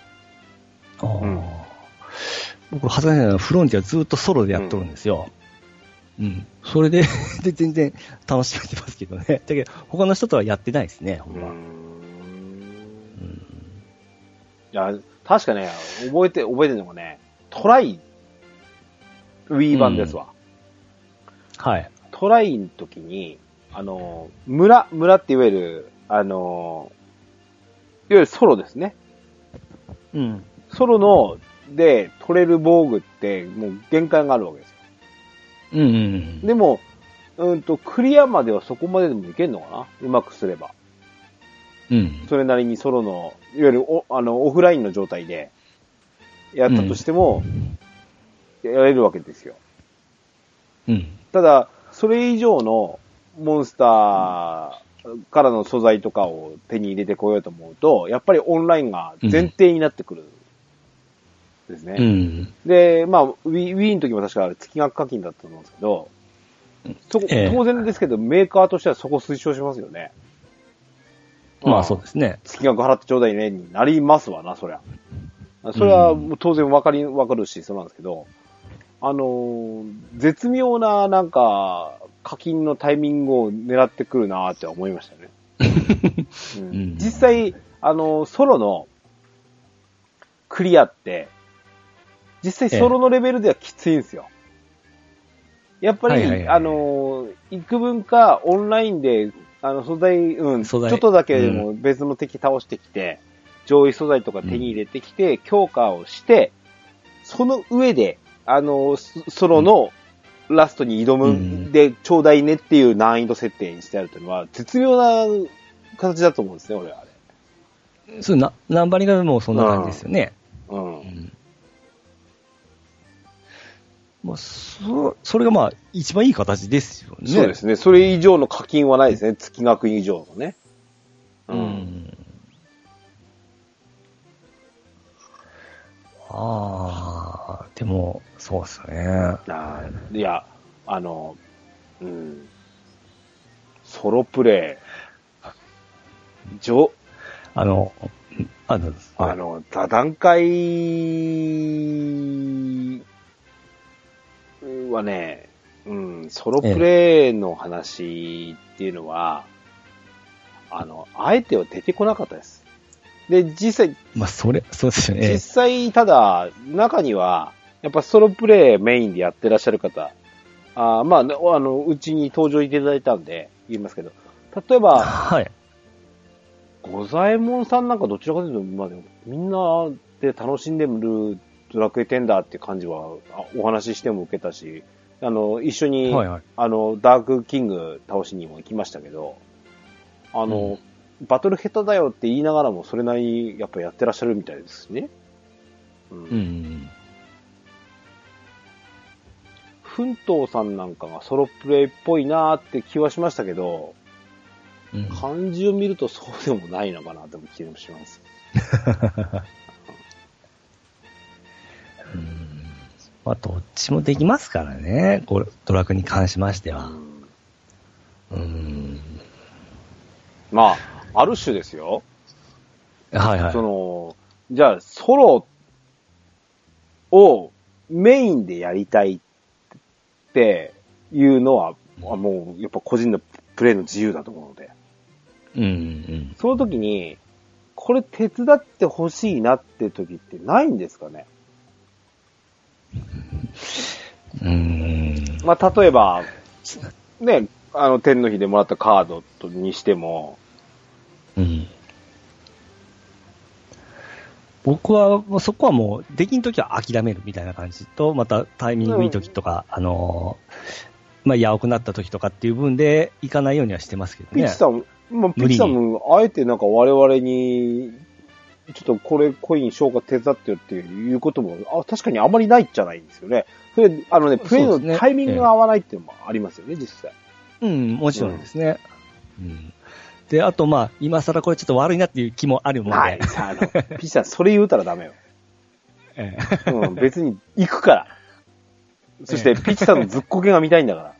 僕、恥ずかしいのはフロンティアずっとソロでやっとるんですよ。それで全然楽しめてますけどね。だけど、他の人とはやってないですね、ほんま。 いや、確かね、覚えてるのがね、トライ、Wii 版ですわ。 はい。 トライの時に、村っていわゆる、いわゆるソロですね。ソロで取れる防具ってもう限界があるわけですよ。でも、クリアまではそこまででもいけんのかな？うまくすれば。それなりにソロの、いわゆるオフラインの状態でやったとしても、やれるわけですよ。ただ、それ以上のモンスターからの素材とかを手に入れてこようと思うと、やっぱりオンラインが前提になってくる。ですね。で、Wii の時も確か月額課金だったと思うんですけど、当然ですけど、メーカーとしてはそこ推奨しますよね。 そうですね。 月額払ってちょうだいねになりますわな、そりゃ。それは当然わかるし、そうなんですけど、絶妙な課金のタイミングを狙ってくるなーって思いましたね。実際、 ソロのクリアって、実際ソロのレベルではきついんですよ。やっぱり、幾分かオンラインで、素材、ちょっとだけでも別の敵倒してきて、上位素材とか手に入れてきて、強化をして、その上で、ソロのラストに挑むでちょうだいねっていう難易度設定にしてあるというのは、絶妙な形だと思うんですね、俺はあれ。 そう、ナンバリがもうそんな感じですよね。まあ、それがまあ、一番いい形ですよね。 そうですね。それ以上の課金はないですね。月額以上のね。 でも、そうですね。 いや、ソロプレイ、座談会はね、ソロプレイの話っていうのは、あえては出てこなかったです。で、実際、 まあ、そうですよね。 実際、ただ、中には、やっぱソロプレイメインでやってらっしゃる方、まあ、うちに登場いただいたんで、言いますけど、例えば、 はい。 五左衛門さんなんかどちらかというと、まあ、みんなで楽しんでるドラクエ10だっていう感じは、お話ししても受けたし、一緒に、ダークキング倒しにも行きましたけど、バトル下手だよって言いながらも、それなりにやっぱやってらっしゃるみたいですね。奮闘さんなんかがソロプレイっぽいなーって気はしましたけど、漢字を見るとそうでもないのかなとも気もします。 まあ、どっちもできますからね、ドラクエに関しましては。 まあ、ある種ですよ。 はいはい。 じゃあ、ソロをメインでやりたいっていうのは、もう、やっぱ個人のプレイの自由だと思うので。その時に、これ手伝ってほしいなって時ってないんですかね？まあ、例えば、ね、天の日でもらったカードにしても、 僕は、そこはもう、できんときは諦めるみたいな感じと、またタイミングいいときとか、まあ、やおくなったときとかっていう分で、行かないようにはしてますけどね。 ピッチさんも、あえてなんか我々に、ちょっとこれコイン消化手伝ってよっていうことも、確かにあまりないじゃないんですよね。それ、プレイのタイミングが合わないっていうのもありますよね、実際。 もちろんですね。で、あとまあ、今更これちょっと悪いなっていう気もあるもんで。 はい。ピッチさん、それ言うたらダメよ。別に行くから。そして、ピッチさんのずっこけが見たいんだから。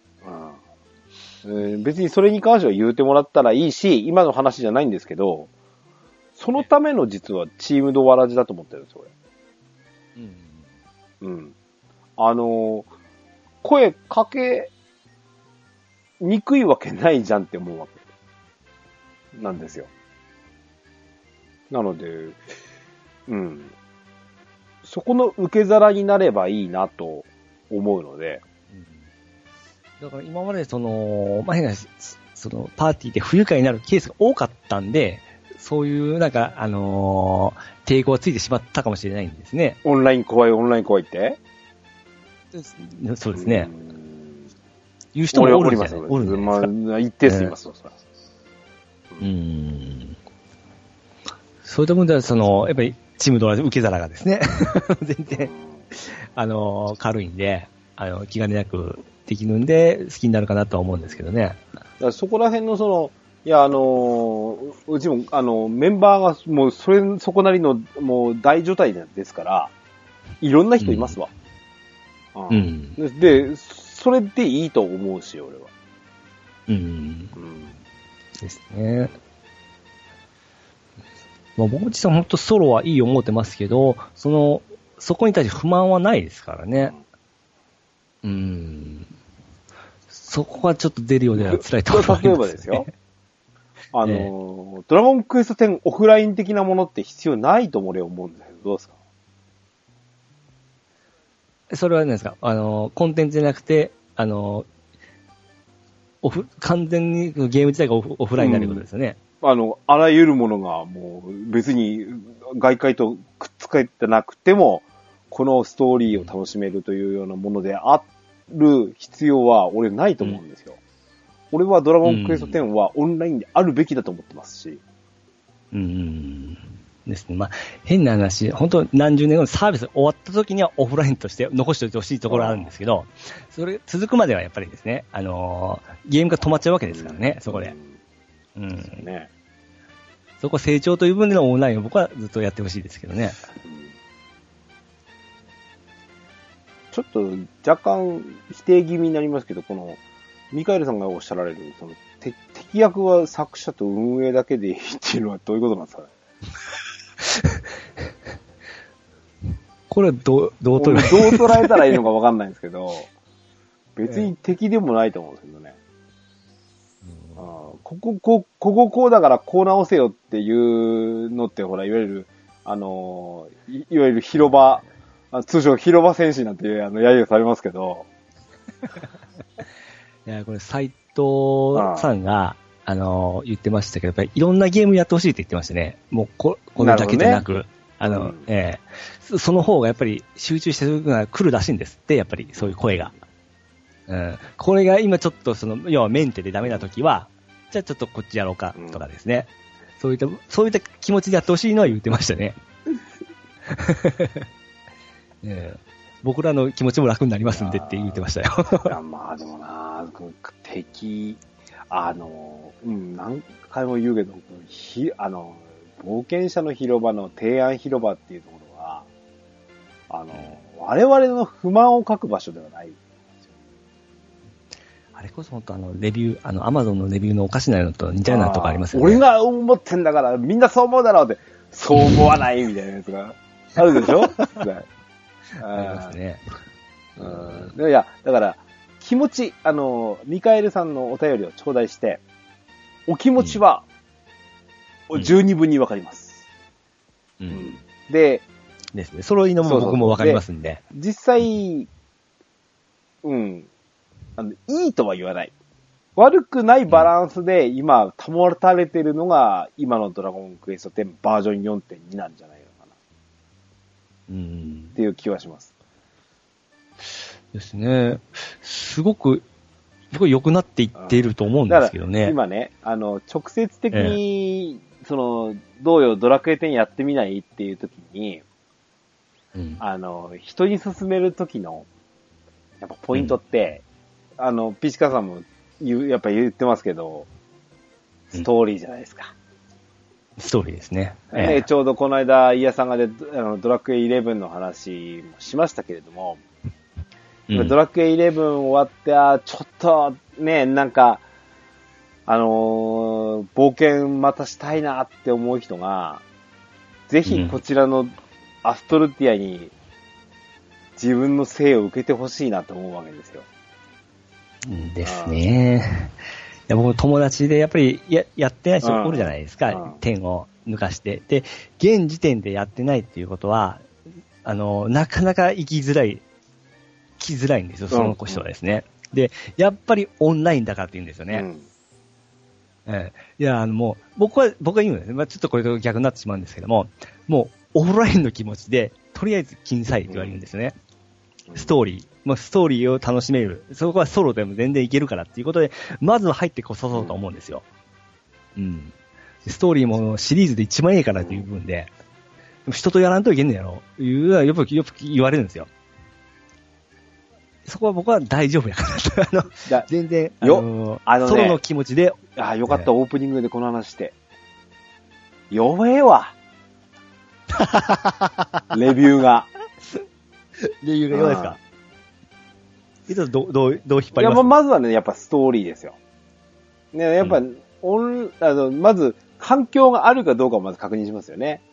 別にそれに関しては言うてもらったらいいし、今の話じゃないんですけど、そのための実はチームドワラジだと思ってるんですよ、俺。声かけにくいわけないじゃんって思うわけなんですよ。なので、そこの受け皿になればいいなと思うので、 だから今までまあ、変な話、パーティーで不愉快になるケースが多かったんで、そういうなんか、抵抗がついてしまったかもしれないんですね。 オンライン怖いってそうですね。いう人もおるんじゃないおるんです。まあ、一定数いますよ、それ。 そういった分では、やっぱり、チームドラ受け皿がですね、全然、軽いんで、気兼ねなくできるんで、好きになるかなとは思うんですけどね。 だからそこら辺のいや、うちも、メンバーが、もう、そこなりの、もう、大所帯ですから、いろんな人いますわ。で、それでいいと思うし、俺は。 ですね。まあ、僕自身は本当ソロはいい思ってますけど、そこに対して不満はないですからね。そこはちょっと出るようでは辛いと思います、ね。 例えばですよ。 ドラゴンクエスト10オフライン的なものって必要ないと俺は思うんだけど、どうですか？ それは何ですか？コンテンツじゃなくて、完全にゲーム自体がオフラインになることですよね。 あらゆるものがもう別に外界とくっつけてなくても、このストーリーを楽しめるというようなものである必要は俺ないと思うんですよ。俺はドラゴンクエスト10はオンラインであるべきだと思ってますし。 ですね。まあ、変な話、本当何十年後にサービス終わった時にはオフラインとして残しておいてほしいところあるんですけど、それ続くまではやっぱりですね、ゲームが止まっちゃうわけですからね、そこで。ね。そこ成長という分でのオンラインを僕はずっとやってほしいですけどね。 ちょっと若干否定気味になりますけど、このミカエルさんがおっしゃられるその敵役は作者と運営だけでいいっていうのはどういうことなんですかね。 これはどう捉えたらいいのか分かんないんですけど、別に敵でもないと思うんですけどね。ここだからこう直せよっていうのってほらいわゆるいわゆる広場、通称広場戦士なんて揶揄されますけど。 いやこれ斉藤さんが言ってましたけど、やっぱりいろんなゲームやってほしいって言ってましたね。もうこれだけじゃなく、その方がやっぱり集中してるのが来るらしいんですって、やっぱりそういう声が。これが今ちょっと要はメンテでダメな時は、じゃあちょっとこっちやろうかとかですね。そういった気持ちでやってほしいのは言ってましたね。僕らの気持ちも楽になりますんでって言ってましたよ。 いやまあでもな、敵、何回も言うけど、冒険者の広場の提案広場っていうところは、我々の不満を書く場所ではない。 あれこそ本当レビュー、アマゾンのレビューのおかしなのと似たようなとこありますよね。 俺が思ってんだからみんなそう思うだろうって、そう思わないみたいなやつがあるでしょ。ありますね。 いや、だから、気持ち、ミカエルさんのお便りを頂戴して、お気持ちは、十二分にわかります。で、 ですね。揃いのも僕もわかりますんで。 実際、いいとは言わない。悪くないバランスで今保たれているのが、今のドラゴンクエスト10バージョン 4.2 なんじゃないのかな。っていう気はします。 ですね。すごく、僕は良くなっていっていると思うんですけどね。 今ね、直接的に、どうよ、ドラクエ10やってみないっていう時に、人に勧める時の、やっぱポイントって、ピチカさんもやっぱ言ってますけど、ストーリーじゃないですか。 ストーリーですね。 ちょうどこの間、イヤさんがドラクエ11の話もしましたけれども、ドラクエ11終わって、ちょっとね、なんか、冒険またしたいなって思う人が、ぜひこちらのアストルティアに自分の生を受けてほしいなと思うわけですよ。 ですね。いや僕友達でやっぱりやってない人おるじゃないですか。点を抜かして。で、現時点でやってないっていうことは、なかなか来づらいんですよ、その人はですね。で、やっぱりオンラインだからって言うんですよね。いや、もう、僕は言うんですね。ちょっとこれと逆になってしまうんですけども、もう、オフラインの気持ちで、とりあえず禁止って言われるんですよね。ストーリーを楽しめる。そこはソロでも全然いけるからっていうことで、まずは入ってこそそうと思うんですよ。ストーリーもシリーズで一番いいからっていう部分で、人とやらんといけんねやろ。よく言われるんですよ。そこは僕は大丈夫やから全然、ソロの気持ちで。 よかった、オープニングでこの話して。弱えわ。レビューが。 レビューが弱いですか？どう引っ張ります？いや、まずはね、やっぱストーリーですよ。ね、やっぱ、まず、環境があるかどうかをまず確認しますよね。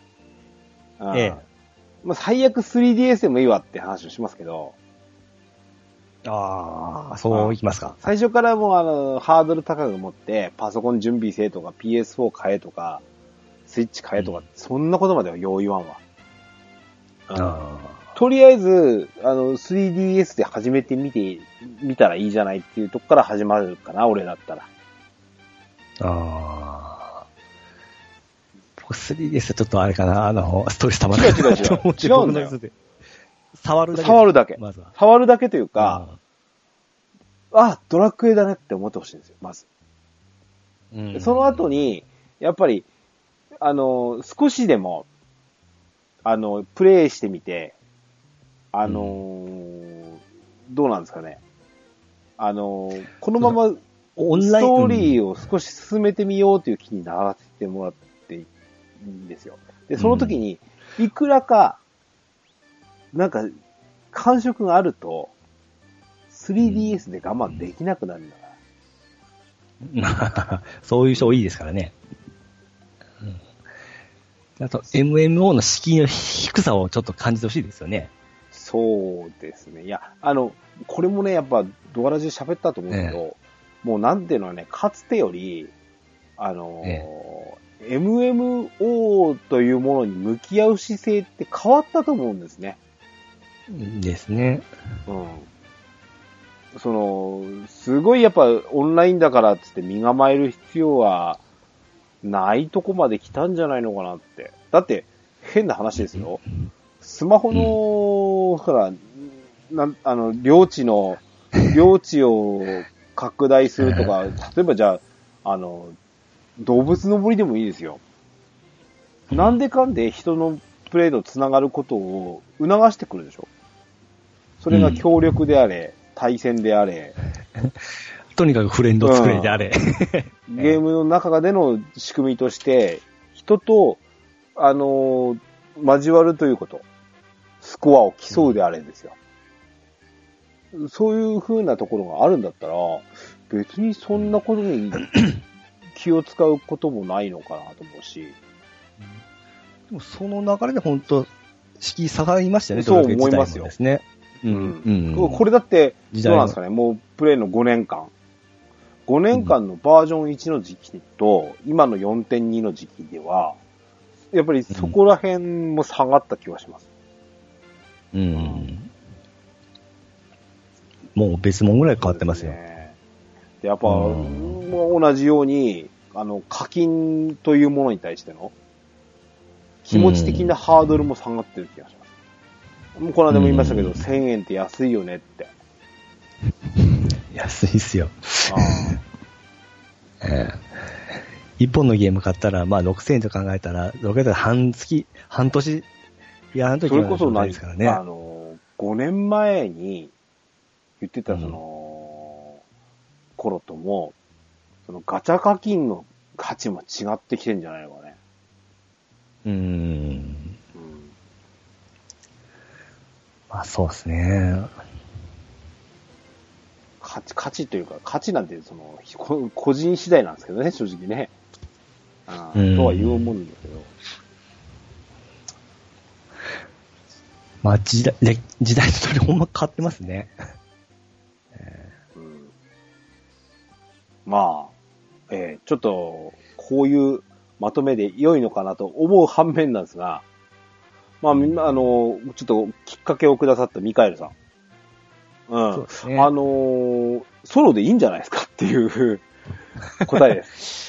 最悪 3DS でもいいわって話をしますけど、 ああ、そういきますか。 最初からもうハードル高く持って、パソコン準備せえとか、PS4 買えとか、スイッチ買えとか、そんなことまではよう言わんわ。とりあえず、3DS で始めてみたらいいじゃないっていうとこから始まるかな、俺だったら。 僕 3DS はちょっとあれかな、ストレス溜まらない。 違うんだよ。 触るだけ。 触るだけ。 まずは。 触るだけというか、ドラクエだねって思ってほしいんですよ、まず。その後に、やっぱり、少しでも、プレイしてみて、どうなんですかね。このまま、ストーリーを少し進めてみようという気にならせてもらっていいんですよ。で、その時に、いくらか、なんか、感触があると、3DS で我慢できなくなるんだから。そういう人多いですからね。あと、MMO の敷居の低さをちょっと感じてほしいですよね。 そうですね。いや、これもね、やっぱ、ドアラジで喋ったと思うんですけど、もうなんていうのはね、かつてより、MMO というものに向き合う姿勢って変わったと思うんですね。 ですね。 すごいやっぱオンラインだからっつって身構える必要はないとこまで来たんじゃないのかなって。だって変な話ですよ。スマホの、ほら、領地を拡大するとか、例えばじゃあ、動物の森でもいいですよ。なんでかんで人のプレイと繋がることを促してくるでしょ。それが協力であれ、対戦であれ。 とにかくフレンド作れであれ。 ゲームの中での仕組みとして、人と、交わるということ。スコアを競うであれですよ。そういう風なところがあるんだったら、別にそんなことに気を使うこともないのかなと思うし。 でもその流れで本当、敷居下がりましたよね、 そう思いますよ。 ですね。 これだって、どうなんですかね、もうプレイの5年間。5年間のバージョン1の時期と、今の 4.2 の時期では、やっぱりそこら辺も下がった気がします。 もう別物ぐらい変わってますよ。 でやっぱ、同じように、課金というものに対しての、気持ち的なハードルも下がってる気がします。もうこの間も言いましたけど、1000円って安いよねって。 安いっすよ。一本のゲーム買ったら、まあ6000円と考えたら、どれか半年やらんといけないですからね。 5年前に言ってた頃とも、ガチャ課金の価値も違ってきてんじゃないのかね。 まあそうですね。 価値というか、価値なんて個人次第なんですけどね、正直ね。とは言うもんだけど。 まあ時代ととりほんま変わってますね。 まあ、ちょっと、こういうまとめで良いのかなと思う反面なんですが、まあ、ちょっときっかけをくださったミカエルさん。そうですね。ソロでいいんじゃないですかっていう答えです。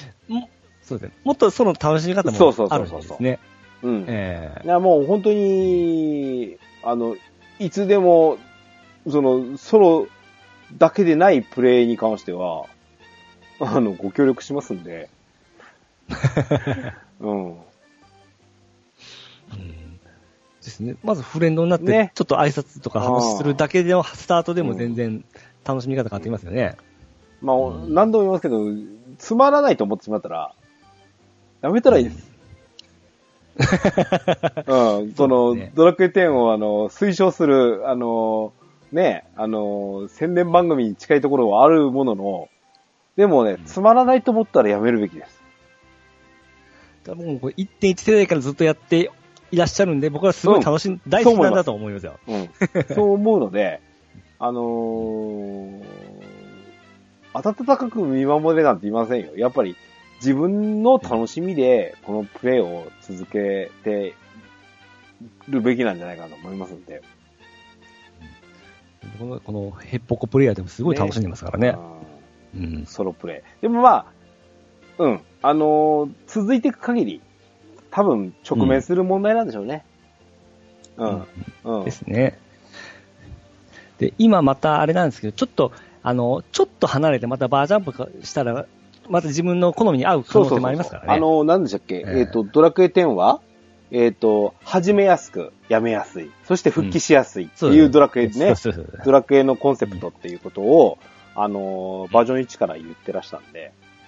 そうですね。もっとソロの楽しみ方もあるんですね。 いや、もう本当に、いつでも、ソロだけでないプレイに関しては、ご協力しますんで。 ですね。まずフレンドになって、ちょっと挨拶とか話するだけでも、スタートでも全然楽しみ方変わってきますよね。 まあ、何度も言いますけど、つまらないと思ってしまったら、やめたらいいです。ドラクエ10を推奨する、宣伝番組に近いところはあるものの、でもね、つまらないと思ったらやめるべきです。 多分、1.1 世代からずっとやっていらっしゃるんで、僕はすごい大好きなんだと思いますよ。 そう思うので、 温かく見守れなんて言いませんよ。やっぱり自分の楽しみでこのプレイを続けてるべきなんじゃないかと思いますので。 このヘッポコプレイヤーでもすごい楽しんでますからね。 うん、ソロプレイ。でもまあ、続いていく限り、多分直面する問題なんでしょうね。 ですね。で、今またあれなんですけど、ちょっと離れてまたバージョンアップしたら、また自分の好みに合う可能性もありますからね。 何でしたっけ、ドラクエ10は、始めやすく、やめやすい。そして復帰しやすいっていうドラクエね。ドラクエのコンセプトっていうことを、バージョン1から言ってらしたんで。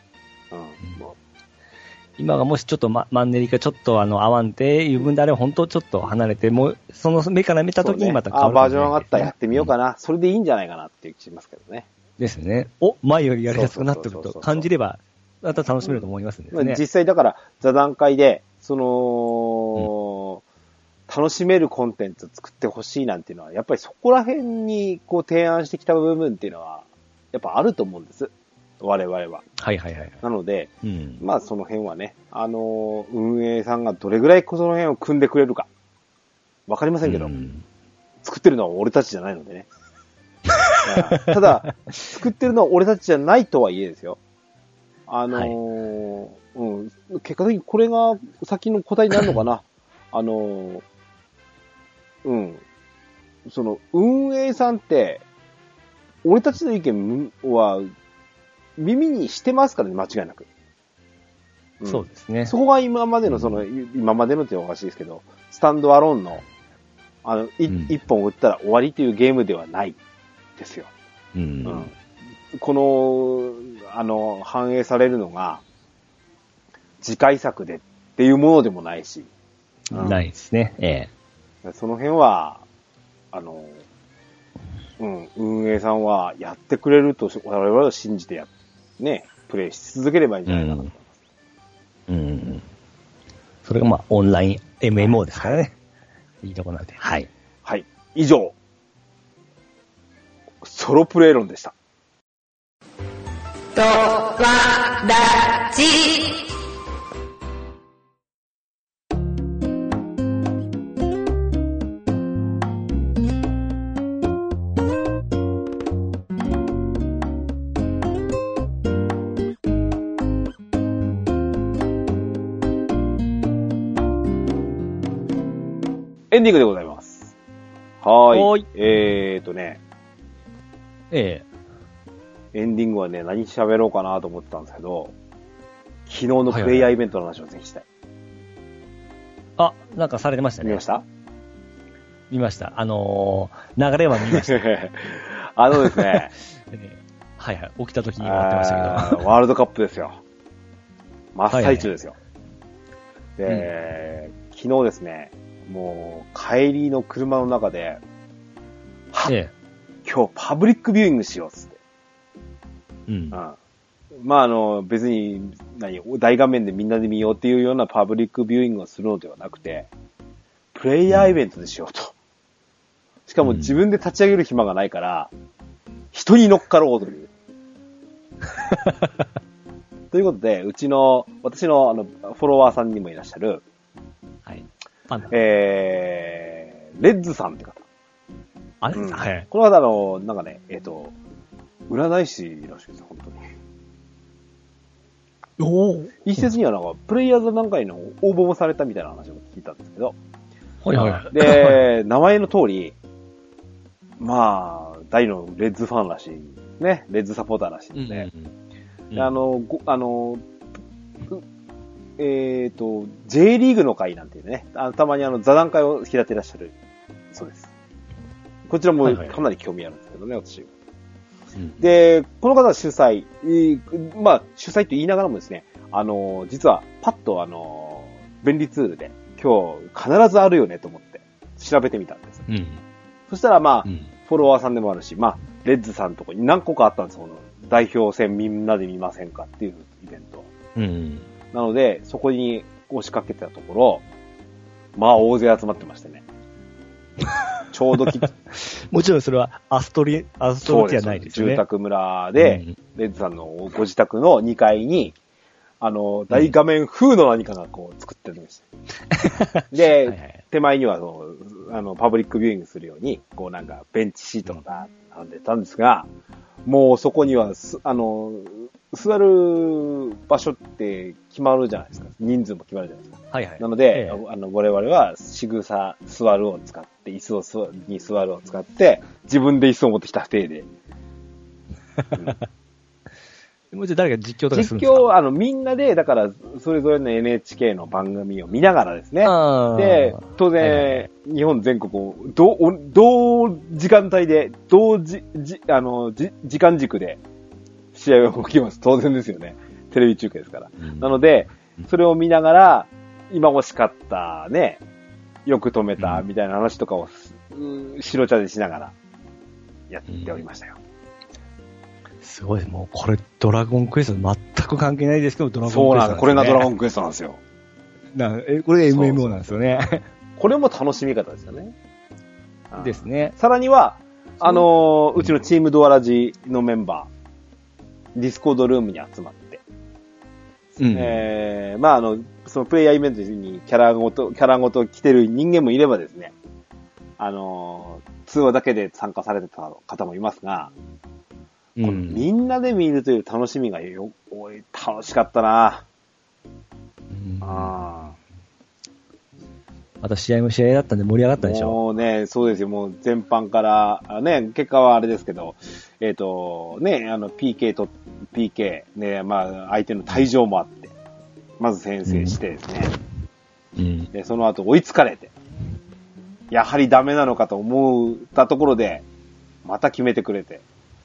今がもしちょっとマンネリがちょっと合わんていう分であれば本当ちょっと離れて、もうその目から見た時にまた変わる、 バージョン上がったらやってみようかな。それでいいんじゃないかなっていう気しますけどね。 ですね。前よりやりやすくなってると感じれば、また楽しめると思いますんでね。 実際だから座談会で、楽しめるコンテンツを作ってほしいなんていうのは、やっぱりそこら辺にこう提案してきた部分っていうのは、やっぱあると思うんです。我々は。 はいはいはい。 なので、まあその辺はね、運営さんがどれぐらいその辺を組んでくれるか、わかりませんけど、作ってるのは俺たちじゃないのでね。ただ、作ってるのは俺たちじゃないとはいえですよ。結果的にこれが先の答えになるのかな。その運営さんって、俺たちの意見は耳にしてますからね、間違いなく。 そうですね。 そこが今までの今までのっておかしいですけど、スタンドアローンの、一本打ったら終わりというゲームではないですよ。この、反映されるのが、次回作でっていうものでもないし。 ないですね。 その辺は、運営さんはやってくれると我々は信じてプレイし続ければいいんじゃないかなと思います。 それがまあ、オンライン MMO ですからね。いいとこなんで。はい。 はい。以上、ソロプレイ論でした。 ドワラジエンディングでございます。はい。エンディングはね、何喋ろうかなと思ってたんですけど、昨日のプレイヤーイベントの話をぜひしたい。 なんかされてましたね。 見ました？ 見ました。流れは見ました。 ですね。 はいはい。起きた時に終わってましたけど。 ワールドカップですよ。真っ最中ですよ。で、昨日ですね、もう帰りの車の中で、今日パブリックビューイングしようっつって。まあ別に大画面でみんなで見ようっていうようなパブリックビューイングをするのではなくて、プレイヤーイベントでしようと。しかも自分で立ち上げる暇がないから、人に乗っかろうという。ということで、私のフォロワーさんにもいらっしゃる、レッズさんって方。 はい。 この方なんかね、占い師らしいです、本当に。一説にはなんか、プレイヤーズ段階の応募もされたみたいな話を聞いたんですけど。で、名前の通り、まあ、大のレッズファンらしい、ね、レッズサポーターらしいので、J リーグの会なんていうね、たまに座談会を開いていらっしゃるそうです。こちらもかなり興味あるんですけどね、私は。で、この方は主催、まあ、主催と言いながらもですね、実はパッと便利ツールで今日必ずあるよねと思って調べてみたんです。そしたらまあ、フォロワーさんでもあるし、まあ、レッズさんのとこに何個かあったんですよ、この代表戦みんなで見ませんかっていうイベント。なので、そこに押しかけてたところ、まあ大勢集まってましてね。 ちょうどもちろんそれはアストロティアないですよね。 住宅村で、レッズさんのご自宅の2階に、大画面風の何かがこう作ってるんですよ。で、はいはい、手前にはパブリックビューイングするように、こうなんかベンチシートが並んでたんですが、もうそこには座る場所って決まるじゃないですか。人数も決まるじゃないですか。はいはい。なので、我々は仕草座るを使って、椅子に座るを使って、自分で椅子を持ってきた体で。 もうじゃあ誰が実況とかするんですか？ 実況、みんなで、だから、それぞれの NHK の番組を見ながらですね。で、当然、はいはい、日本全国を、同時間帯で、時間軸で、試合が起きます。当然ですよね。テレビ中継ですから。なので、それを見ながら、今欲しかったね、よく止めた、みたいな話とかを、白茶でしながら、やっておりましたよ。 すごい、もうこれドラゴンクエスト全く関係ないですけど、ドラゴンクエスト、 そうなんです。これがドラゴンクエストなんですよ。 これ MMO なんですよね。 これも楽しみ方ですよね。 ですね。 さらには、うちのチームドアラジのメンバー、ディスコードルームに集まって、そのプレイヤーイベントにキャラごと来てる人間もいればですね、通話だけで参加されてた方もいますが、みんなで見るという楽しみが楽しかったな。 また試合も試合だったんで盛り上がったでしょ。 もうね、そうですよ。もう全般からね、結果はあれですけど、PK と PK ね、相手の退場もあって、まず先制してですね。で、その後追いつかれて、やはりダメなのかと思ったところで、また決めてくれて。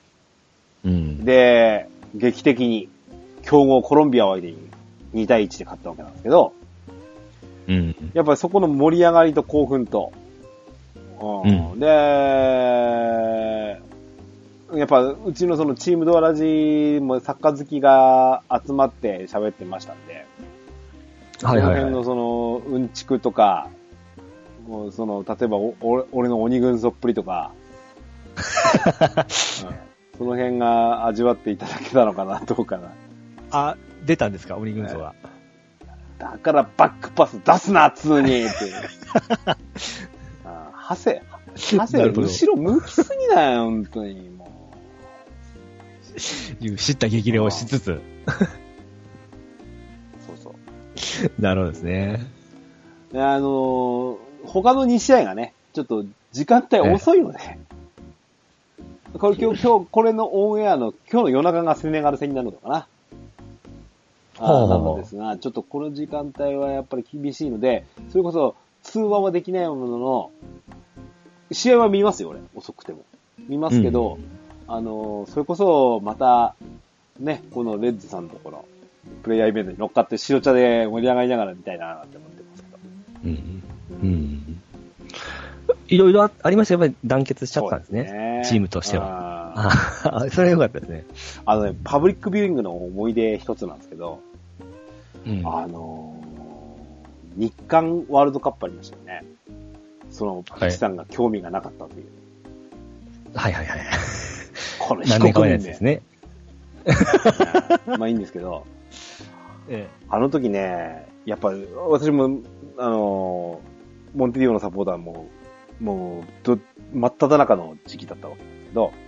で、劇的に強豪コロンビアを相手に2対1で勝ったわけなんですけど、やっぱりそこの盛り上がりと興奮と、で、やっぱうちのそのチームドアラジもサッカー好きが集まって喋ってましたんで、その辺のそのうんちくとか、例えば俺の鬼軍曹っぷりとか、その辺が味わっていただけたのかな、どうかな。 出たんですか、鬼軍曹は。 だからバックパス出すな、通にって。ハセ、後ろ向きすぎだよ、本当に。もう。知った激励をしつつ。 そう。 なるほどですね。 他の2試合がね、ちょっと時間帯遅いので。これ今日、これのオンエアの、今日の夜中がセネガル戦になるのかな。なんですが、ちょっとこの時間帯はやっぱり厳しいので、それこそ通話はできないものの、試合は見ますよ、俺。遅くても。見ますけど、それこそまた、ね、このレッズさんのところ、プレイヤーイベントに乗っかって白茶で盛り上がりながら見たいなって思ってますけど。 いろいろありましたやっぱり団結しちゃったんですね。チームとしては。それは良かったですね。 パブリックビューイングの思い出一つなんですけど、日韓ワールドカップありましたよね。ピチさんが興味がなかったという。 はい。 この非国民ですね。 まあいいんですけど、あの時ね、やっぱ私も、モンテディオのサポーターも、もう、真っ只中の時期だったわけですけど、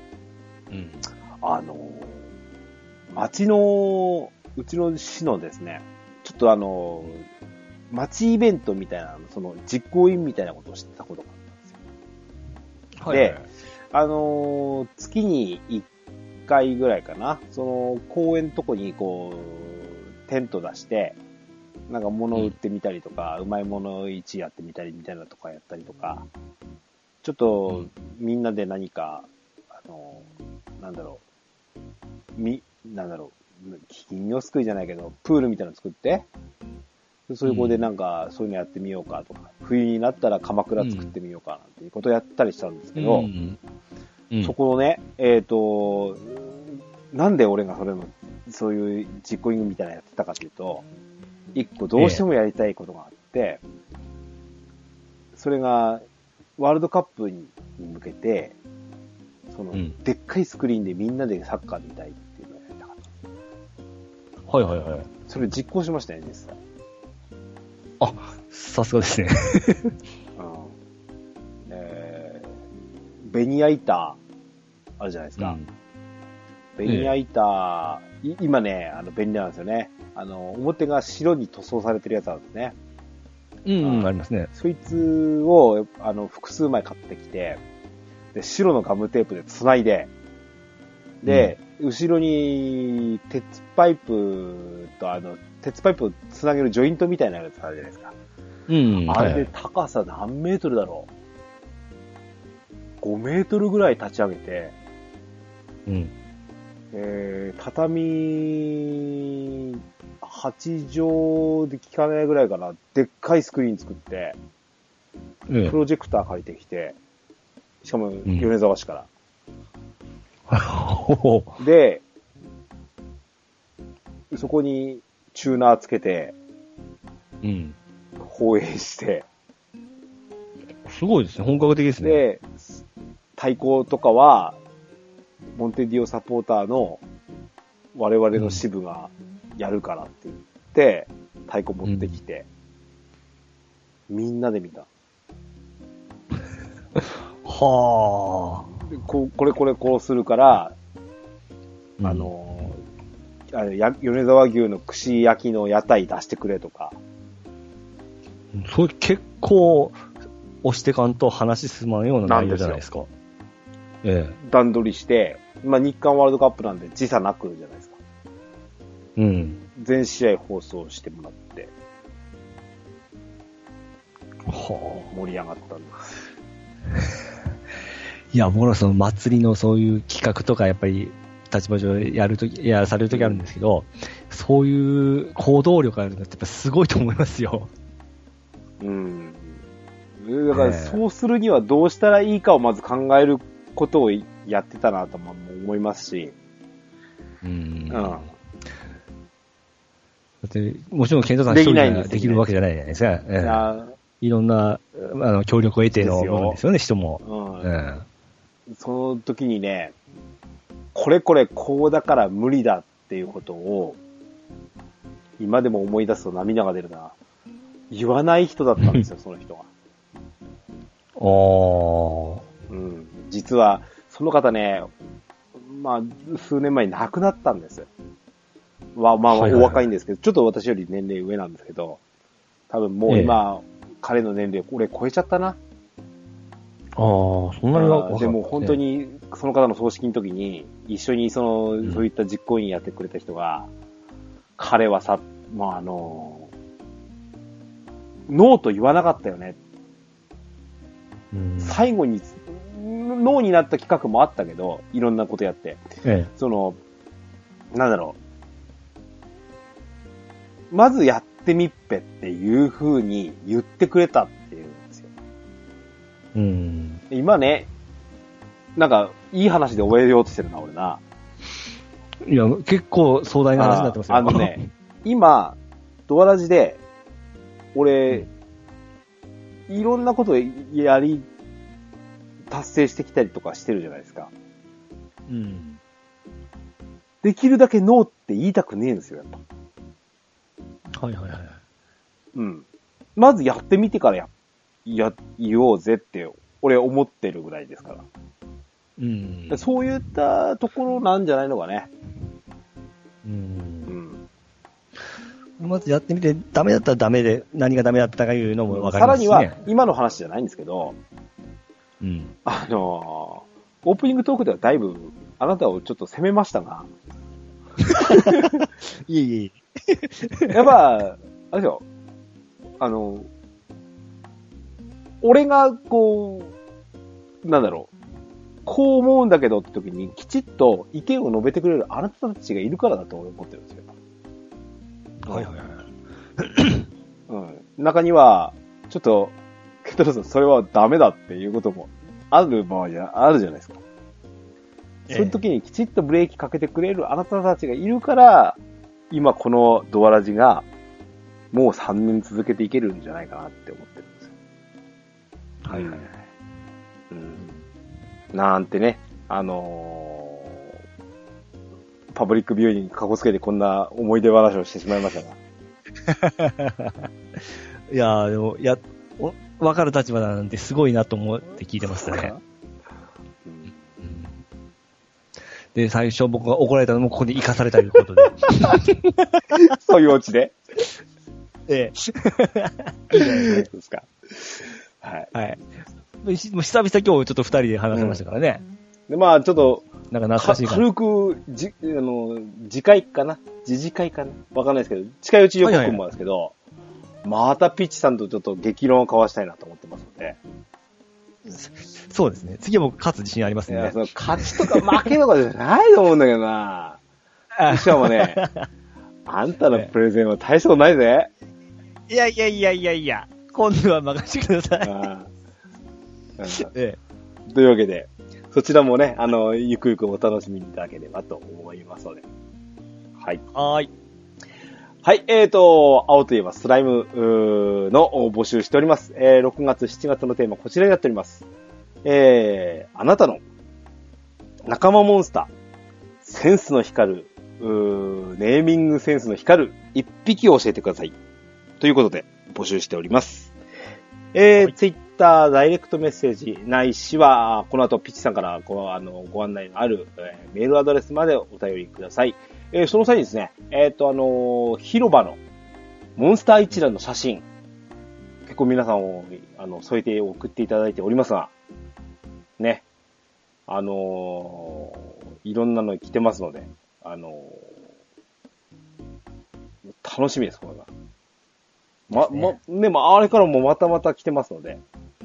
うちの市のですね、ちょっと町イベントみたいな、実行委員みたいなことをしてたことがあったんですよ。で、月に1回ぐらいかな、公園のとこにテント出して、なんか物を売ってみたりとか、うまいもの市やってみたりみたいなとかやったりとか、ちょっとみんなで何か、金魚すくいじゃないけど、プールみたいなの作って、それでなんか、そういうのやってみようかとか、冬になったら鎌倉作ってみようかなんていうことをやったりしたんですけど、そこのね、なんで俺がそういう実行委員みたいなのやってたかというと、一個どうしてもやりたいことがあって、それが、 ワールドカップに向けて、でっかいスクリーンでみんなでサッカー見たいっていうのをやりたかった。 はいはいはい。 それ実行しましたね、実際。 あ、さすがですね。 ベニヤ板、あるじゃないですか。ベニヤ板、今ね、便利なんですよね。表が白に塗装されてるやつあるんですね。 ありますね。 そいつを、複数枚買ってきて、で、白のガムテープで繋いで、で、後ろに、鉄パイプを繋げるジョイントみたいなやつあるじゃないですか。あれで高さ何メートルだろう。5メートルぐらい立ち上げて、畳8畳で効かないぐらいかな、でっかいスクリーン作って、プロジェクター借りてきて、しかも米沢市から。で、そこにチューナーつけて、放映して、 すごいですね。本格的ですね。 で、太鼓とかは、モンテディオサポーターの我々の支部がやるからって言って、太鼓持ってきて、みんなで見た。 はあ。 これこうするから、米沢牛の串焼きの屋台出してくれとか。 それ結構、押してかんと話進まんような内容じゃないですか。 段取りして、日韓ワールドカップなんで時差なくじゃないですか。全試合放送してもらって。盛り上がったんです。 いや、僕らその祭りのそういう企画とかやっぱり立場上やらされるときあるんですけど、そういう行動力あるのってやっぱすごいと思いますよ。 だからそうするにはどうしたらいいかをまず考えることをやってたなとも思いますし。だってもちろん健太さん一人ができるわけじゃないじゃないですか。いろんな協力を得ての部分ですよね、人も。 その時にね、これこうだから無理だっていうことを、今でも思い出すと涙が出るな。言わない人だったんですよ、その人が。実は、その方ね、数年前に亡くなったんです。お若いんですけど、ちょっと私より年齢上なんですけど、多分もう今、彼の年齢、俺超えちゃったな。 そんなにでも本当に、その方の葬式の時に、一緒にそういった実行委員やってくれた人が、彼はさ、ノーと言わなかったよね。最後に、ノーになった企画もあったけど、いろんなことやって。まずやってみっぺっていう風に言ってくれたっていうんですよ。今ね、いい話で終えようとしてるな、俺な。 いや、結構壮大な話になってますよ。 今、ドアラジで、俺、いろんなこと達成してきたりとかしてるじゃないですか。できるだけノーって言いたくねえんですよ、やっぱ。まずやってみてから言おうぜって、俺思ってるぐらいですから。そういったところなんじゃないのかね。 まずやってみて、ダメだったらダメで、何がダメだったかいうのも分かりますしね。 さらには、今の話じゃないんですけど、オープニングトークではだいぶ、あなたをちょっと責めましたが。 いえ。 やっぱ、あれですよ。俺が、こう思うんだけどって時に、きちっと意見を述べてくれるあなたたちがいるからだと思ってるんですよ。中には、ちょっと、ケトロさん、それはダメだっていうこともある場合あるじゃないですか。そういう時にきちっとブレーキかけてくれるあなたたちがいるから、今このドアラジが、もう3年続けていけるんじゃないかなって思ってるんですよ。 なんてね、パブリックビューイングにかこつけてこんな思い出話をしてしまいましたが。 いやでも、わかる立場なんてすごいなと思って聞いてましたね。で、最初僕が怒られたのもここに生かされたということで。 そういうオチで。 ええ。 そうですか。はい。 はい。久々今日ちょっと二人で話せましたからね。 で、まあちょっと、 なんか懐かしい軽く、次回かなわかんないですけど、近いうち予告もあるんですけど、またピッチさんとちょっと激論を交わしたいなと思ってますので。 そうですね。次は僕勝つ自信ありますね。 いや、その勝ちとか負けとかじゃないと思うんだけどな。しかもね、あんたのプレゼンは大したことないぜ。 いや。今度は任せてください。 というわけで、そちらもね、ゆくゆくお楽しみいただければと思いますので。はい。 はい。 はい、青といえばスライムの募集しております。6月、7月のテーマこちらになっております。あなたの仲間モンスター、センスの光る、ネーミングセンスの光る一匹を教えてください。ということで募集しております。ツイッターダイレクトメッセージないしは、この後ピッチさんからご案内のある、メールアドレスまでお便りください。その際にですね、広場のモンスター一覧の写真、結構皆さんを、添えて送っていただいておりますが、ね、いろんなの来てますので、楽しみです、これが。あれからもまた来てますので、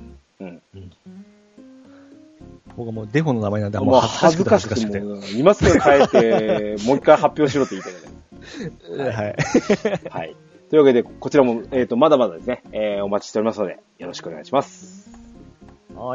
僕はもうデフォの名前なんで、 もう恥ずかしくて。今すぐ変えて、もう一回発表しろって言いたいので。 はい。 はい。というわけで、こちらも、まだまだですね、お待ちしておりますので、よろしくお願いします。 はい。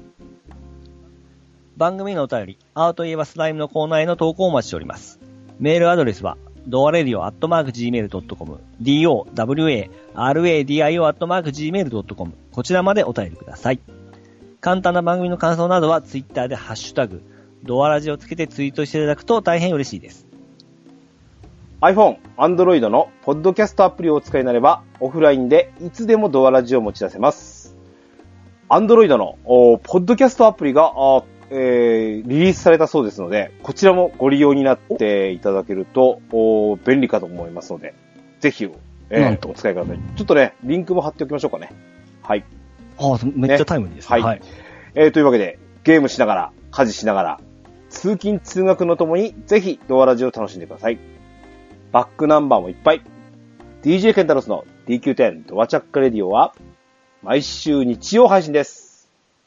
番組のお便り、青といえばスライムのコーナーへの投稿をお待ちしております。メールアドレスは、doaradio@gmail.com、dowaradio@gmail.com、こちらまでお便りください。簡単な番組の感想などはツイッターでハッシュタグ、ドアラジをつけてツイートしていただくと大変嬉しいです。 iPhone、Android のポッドキャストアプリをお使いになれば、オフラインでいつでもドアラジを持ち出せます。Android のポッドキャストアプリがリリースされたそうですので、こちらもご利用になっていただけると便利かと思いますので、ぜひお使いください。ちょっとね、リンクも貼っておきましょうかね。はい。 めっちゃタイムリーですね。 はい。というわけで、ゲームしながら、家事しながら、通勤通学のともに、ぜひドアラジを楽しんでください。バックナンバーもいっぱい。DJ ケンタロスの DQ10 ドアチャックレディオは、毎週日曜配信です。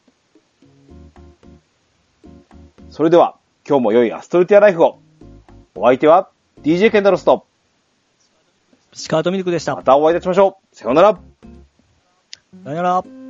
それでは、今日も良いアストルティアライフを。お相手は、DJ ケンタロスと、 スカートミルクでした。 またお会いいたしましょう。さようなら。 さよなら。